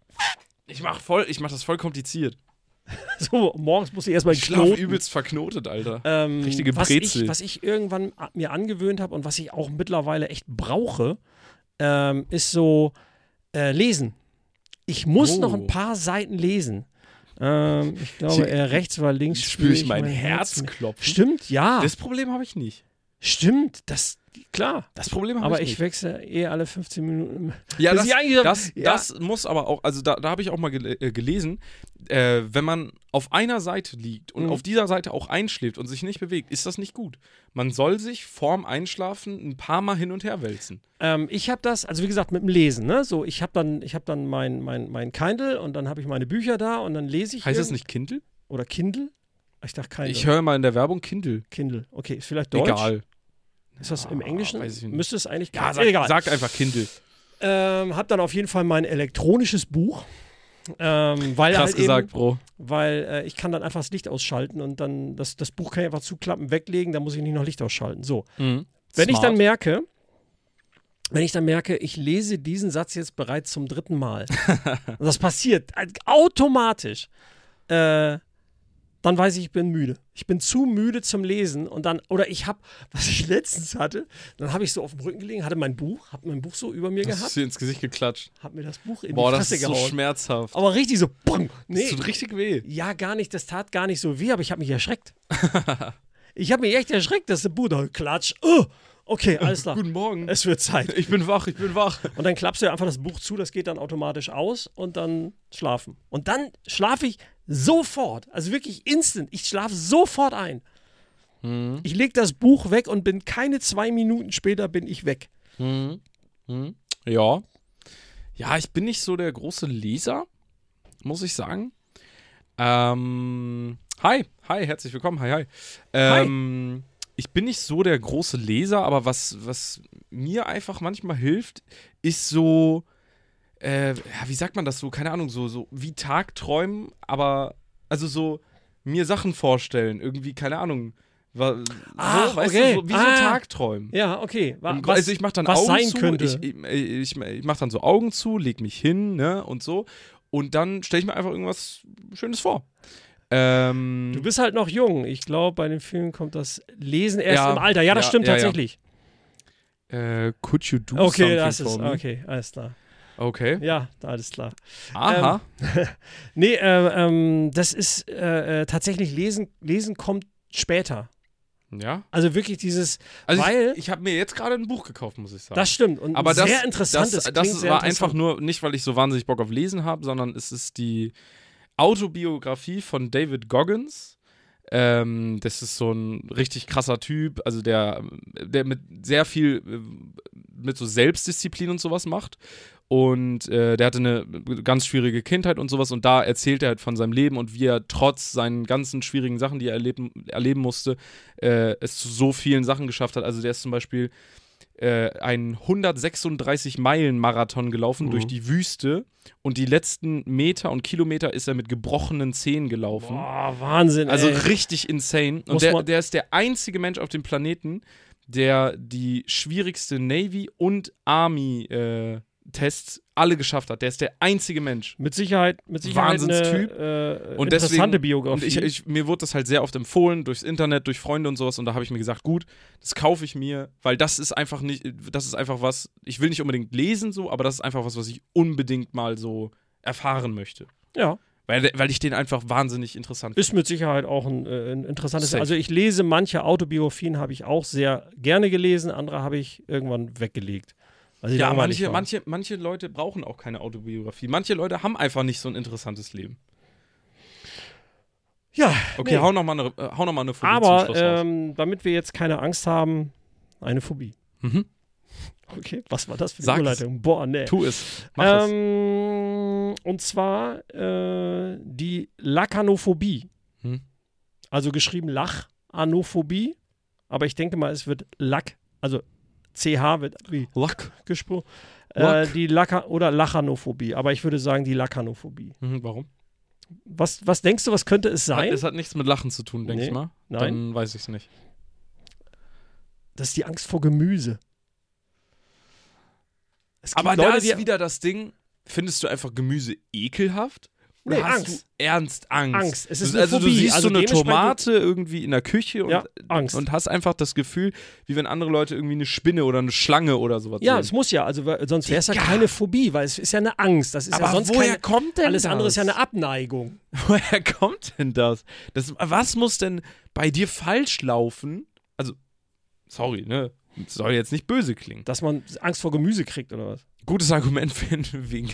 Ich mache voll, ich mache das voll kompliziert. so, morgens muss ich erstmal Ich schlaf knoten. übelst verknotet, Alter. Ähm, Richtige was Brezel. ich, was ich irgendwann a- mir angewöhnt habe und was ich auch mittlerweile echt brauche, ähm, ist so äh, lesen. Ich muss Oh. noch ein paar Seiten lesen. Ähm, ich glaube, Ich- eher rechts, weil links Spüre ich mein Herz mit- klopfen. Stimmt, ja. Das Problem habe ich nicht. Stimmt, das, klar. Das Problem habe Aber ich ich nicht. wechsle eh alle fünfzehn Minuten. Ja, Bis das, ich eigentlich- das, ja. das muss aber auch, also da, da habe ich auch mal gele äh, gelesen, äh, wenn man auf einer Seite liegt und Mhm. auf dieser Seite auch einschläft und sich nicht bewegt, ist das nicht gut. Man soll sich vorm Einschlafen ein paar Mal hin und her wälzen. Ähm, ich habe das, also wie gesagt, mit dem Lesen, ne? So, ich habe dann, ich habe dann mein, mein, mein Kindle und dann habe ich meine Bücher da und dann lese ich. Heißt das irgend- nicht Kindle? Oder Kindle? Ich dachte Kindle. Ich höre mal in der Werbung Kindle. Kindle. Okay, ist vielleicht Deutsch? Egal. Ist das im Ja, Englischen? weiß ich nicht. Müsste es eigentlich Ja, Egal. sag, sag einfach Kindle. Ähm, hab dann auf jeden Fall mein elektronisches Buch. Ähm, weil Krass halt gesagt, eben, Bro. weil äh, ich kann dann einfach das Licht ausschalten und dann das, das Buch kann ich einfach zuklappen, weglegen, da muss ich nicht noch Licht ausschalten. So. Mhm. Wenn ich Smart. dann merke, wenn ich dann merke, ich lese diesen Satz jetzt bereits zum dritten Mal, und das passiert äh, automatisch, äh, dann weiß ich, ich bin müde. Ich bin zu müde zum Lesen und dann, oder ich habe, was ich letztens hatte, dann habe ich so auf dem Rücken gelegen, hatte mein Buch, habe mein Buch so über mir Hast gehabt, du dir ins Gesicht geklatscht. habe mir das Buch in Boah, die das Fresse ist so gehauen. schmerzhaft. Aber richtig so, bang, nee. Das tut richtig weh. Ja, gar nicht, das tat gar nicht so weh, aber ich habe mich erschreckt. ich habe mich echt erschreckt, dass der Bruder klatscht. Oh, okay, alles klar. Guten Morgen. Es wird Zeit. Ich bin wach, ich bin wach. Und dann klappst du einfach das Buch zu, das geht dann automatisch aus und dann schlafen. Und dann schlafe ich sofort, also wirklich instant. Ich schlafe sofort ein. Mhm. Ich lege das Buch weg und bin keine zwei Minuten später bin ich weg. Mhm. Mhm. Ja. Ja, ich bin nicht so der große Leser, muss ich sagen. Ähm, hi, hi, herzlich willkommen, hi, hi. Ähm, ich bin nicht so der große Leser, aber was, was mir einfach manchmal hilft, ist so, äh, ja, wie sagt man das so, keine Ahnung, so, so wie Tagträumen, aber, also so mir Sachen vorstellen, irgendwie, keine Ahnung, wa- so, Ach, weißt okay. du, so, wie so Ah. Tagträumen. Ja, okay. Wa- Im- was, also ich mach dann was Augen sein zu, könnte. ich, ich, ich, ich mach dann so Augen zu, leg mich hin, ne, und so. Und dann stelle ich mir einfach irgendwas Schönes vor. Ähm, Du bist halt noch jung. Ich glaube, bei den Filmen kommt das Lesen erst Ja, im Alter. Ja, das ja, stimmt ja, ja. tatsächlich. äh, could you do Okay, something das ist, for me? okay, alles klar. Okay. Ja, alles klar. Aha. Nee, äh, ähm, das ist äh, äh, tatsächlich Lesen, Lesen kommt später. ja. Also wirklich dieses, Also weil, ich, ich habe mir jetzt gerade ein Buch gekauft, muss ich sagen. das stimmt. Und Aber das, sehr interessant. das, das das klingt sehr war interessant. einfach nur nicht, weil ich so wahnsinnig Bock auf Lesen habe, sondern es ist die Autobiografie von David Goggins. Ähm, das ist so ein richtig krasser Typ, also der, der mit sehr viel, äh, mit so Selbstdisziplin und sowas macht. Und äh, der hatte eine ganz schwierige Kindheit und sowas. Und da erzählt er halt von seinem Leben und wie er trotz seinen ganzen schwierigen Sachen, die er erleben, erleben musste, äh, es zu so vielen Sachen geschafft hat. Also der ist zum Beispiel äh, einen hundertsechsunddreißig Meilen Marathon gelaufen Mhm. durch die Wüste und die letzten Meter und Kilometer ist er mit gebrochenen Zähnen gelaufen. Boah, Wahnsinn, Also ey. richtig insane. Und Muss der, man- der ist der einzige Mensch auf dem Planeten, der die schwierigste Navy- und Army-Tests alle geschafft hat. Der ist der einzige Mensch. Mit Sicherheit, mit Sicherheit eine Wahnsinnstyp. äh, Und interessante deswegen, Biografie. Und ich, ich, mir wurde das halt sehr oft empfohlen, durchs Internet, durch Freunde und sowas. Und da habe ich mir gesagt, gut, das kaufe ich mir, weil das ist einfach nicht, das ist einfach was, ich will nicht unbedingt lesen so, aber das ist einfach was, was ich unbedingt mal so erfahren möchte. ja, Weil, weil ich den einfach wahnsinnig interessant finde. ist mit Sicherheit auch ein, äh, ein interessantes. Safe. Also ich lese manche Autobiografien, habe ich auch sehr gerne gelesen, andere habe ich irgendwann weggelegt. Also Ja, manche, manche, manche Leute brauchen auch keine Autobiografie. Manche Leute haben einfach nicht so ein interessantes Leben. Ja, Okay, nee. hau noch mal eine, äh, hau noch mal eine Phobie zum Aber Schluss raus. ähm, damit wir jetzt keine Angst haben, eine Phobie. Mhm. Okay, was war das für eine Sag es. Überleitung? Boah, nee. Tu es. Mach es. Ähm, und zwar äh, die Lachanophobie. Hm. Also geschrieben Lachanophobie, aber ich denke mal, es wird Lack, also C H wird wie Luck. gesprochen. Äh, die Laka- oder Lachanophobie. Aber ich würde sagen, die Lakanophobie. Mhm, warum? Was, was denkst du, was könnte es sein? Es hat nichts mit Lachen zu tun, denke Nee, ich mal. nein. Dann weiß ich es nicht. Das ist die Angst vor Gemüse. Es gibt Aber Leute, da ist die- wieder das Ding, findest du einfach Gemüse ekelhaft? Oder Nee, hast Angst. du ernst Angst? Angst. Es ist Du- eine also Phobie. du siehst Also so eine dementsprechend- Tomate irgendwie in der Küche und, Ja, Angst. und hast einfach das Gefühl, wie wenn andere Leute irgendwie eine Spinne oder eine Schlange oder sowas Ja, sehen. es muss ja, also weil- sonst wäre es ja Digga. keine Phobie, weil es ist ja eine Angst. Das ist Aber ja sonst woher keine, kommt denn alles das? andere ist ja eine Abneigung. Woher kommt denn das? das? Was muss denn bei dir falsch laufen? Also, sorry, ne? Soll jetzt nicht böse klingen. Dass man Angst vor Gemüse kriegt oder was? Gutes Argument für wegen.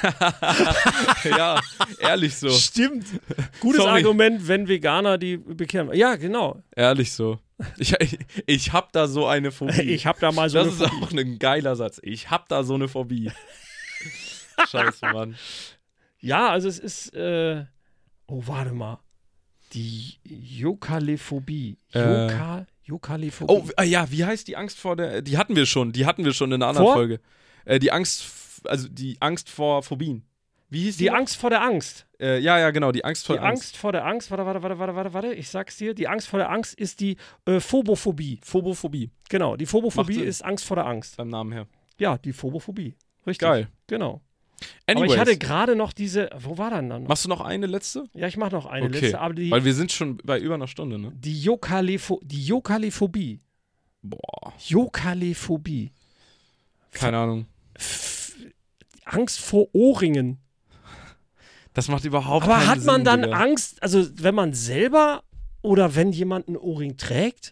Ja, ehrlich so. Stimmt. Gutes Sorry. Argument, wenn Veganer die bekehren. Ja, genau. Ehrlich so. Ich, ich, ich hab da so eine Phobie. Ich habe da mal so das eine ist Phobie. auch ein geiler Satz. Ich hab da so eine Phobie. Scheiße, Mann. Ja, also es ist, äh, oh, warte mal. Die Jokalephobie. Äh. Joka, Jokalephobie. Oh, äh, ja, wie heißt die Angst vor der. Die hatten wir schon. Die hatten wir schon in einer anderen Vor? Folge. Äh, die Angst, f- also die Angst vor Phobien. Wie hieß die? die Angst vor der Angst. Äh, ja, ja, genau, die Angst vor Die der Angst. Angst vor der Angst, warte, warte, warte, warte, warte, warte, ich sag's dir, die Angst vor der Angst ist die äh, Phobophobie. Phobophobie, Genau, die Macht Phobophobie Sinn. ist Angst vor der Angst. beim Namen her. Ja, die Phobophobie. Richtig. Geil. Genau. Anyways, Aber ich hatte gerade noch diese, wo war dann dann noch? machst du noch eine letzte? Ja, ich mache noch eine Okay, letzte, aber die, Weil wir sind schon bei über einer Stunde, ne? die, Jokalepho die Jokalephobie. Boah, Jokalephobie. keine Ahnung. F Angst vor Ohrringen. Das macht überhaupt Aber keinen hat man Sinn, dann Digga. Angst, also wenn man selber oder wenn jemand einen Ohrring trägt?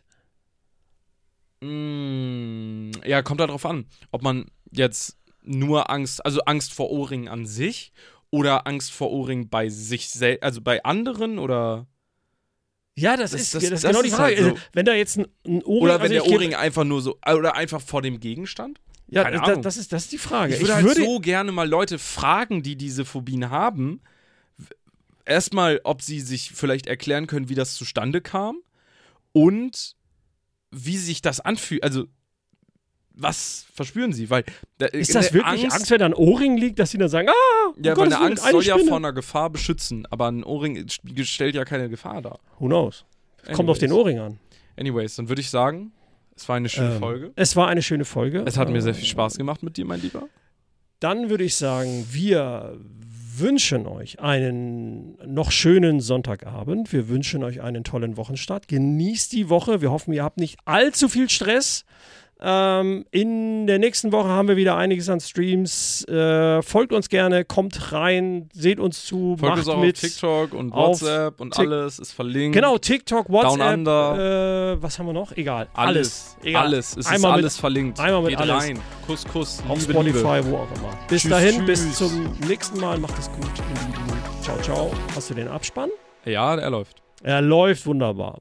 Mm, ja, kommt halt drauf an, ob man jetzt nur Angst, also Angst vor Ohrringen an sich oder Angst vor Ohrringen bei sich selbst, also bei anderen oder Ja, das, Das- ist, das- ja, das ist das genau die ist Frage. halt so. Also, wenn da jetzt ein, ein Ohrring oder wenn also der ich geb- Ohrring einfach nur so oder einfach vor dem Gegenstand? Ja, keine da, Ahnung. das, ist, das ist die Frage. Ich würde halt so gerne mal Leute fragen, die diese Phobien haben. Erstmal, ob sie sich vielleicht erklären können, wie das zustande kam und wie sich das anfühlt. Also, was verspüren sie? Weil da, ist das wirklich Angst, Angst, wenn da ein Ohrring liegt, dass sie dann sagen, ah, um ja, weil Gottes eine Willen, Angst eine soll ja Spinne. vor einer Gefahr beschützen, aber ein Ohrring stellt ja keine Gefahr dar. Who knows? Kommt auf den Anyways. Ohrring an. Anyways, dann würde ich sagen, es war eine schöne Ähm, Folge. Es war eine schöne Folge. Es hat mir sehr Äh, viel Spaß gemacht mit dir, mein Lieber. Dann würde ich sagen, wir wünschen euch einen noch schönen Sonntagabend. Wir wünschen euch einen tollen Wochenstart. Genießt die Woche. Wir hoffen, ihr habt nicht allzu viel Stress. Ähm, in der nächsten Woche haben wir wieder einiges an Streams. Äh, folgt uns gerne, kommt rein, seht uns zu, Folgt macht uns auch mit. auf TikTok und auf WhatsApp und Tik- alles ist verlinkt. Genau, TikTok, WhatsApp, Down Under. äh, was haben wir noch? Egal. Alles. Alles. Egal. Alles. Es ist Einmal mit- alles verlinkt. einmal mit Geht alles. rein. Kuss, Kuss. Auf Liebe, Spotify, Liebe. wo auch immer. Bis Tschüss, dahin, bis tschüss. zum nächsten Mal. Macht es gut. Ciao, ciao. Hast du den Abspann? Ja, der läuft. Er läuft wunderbar.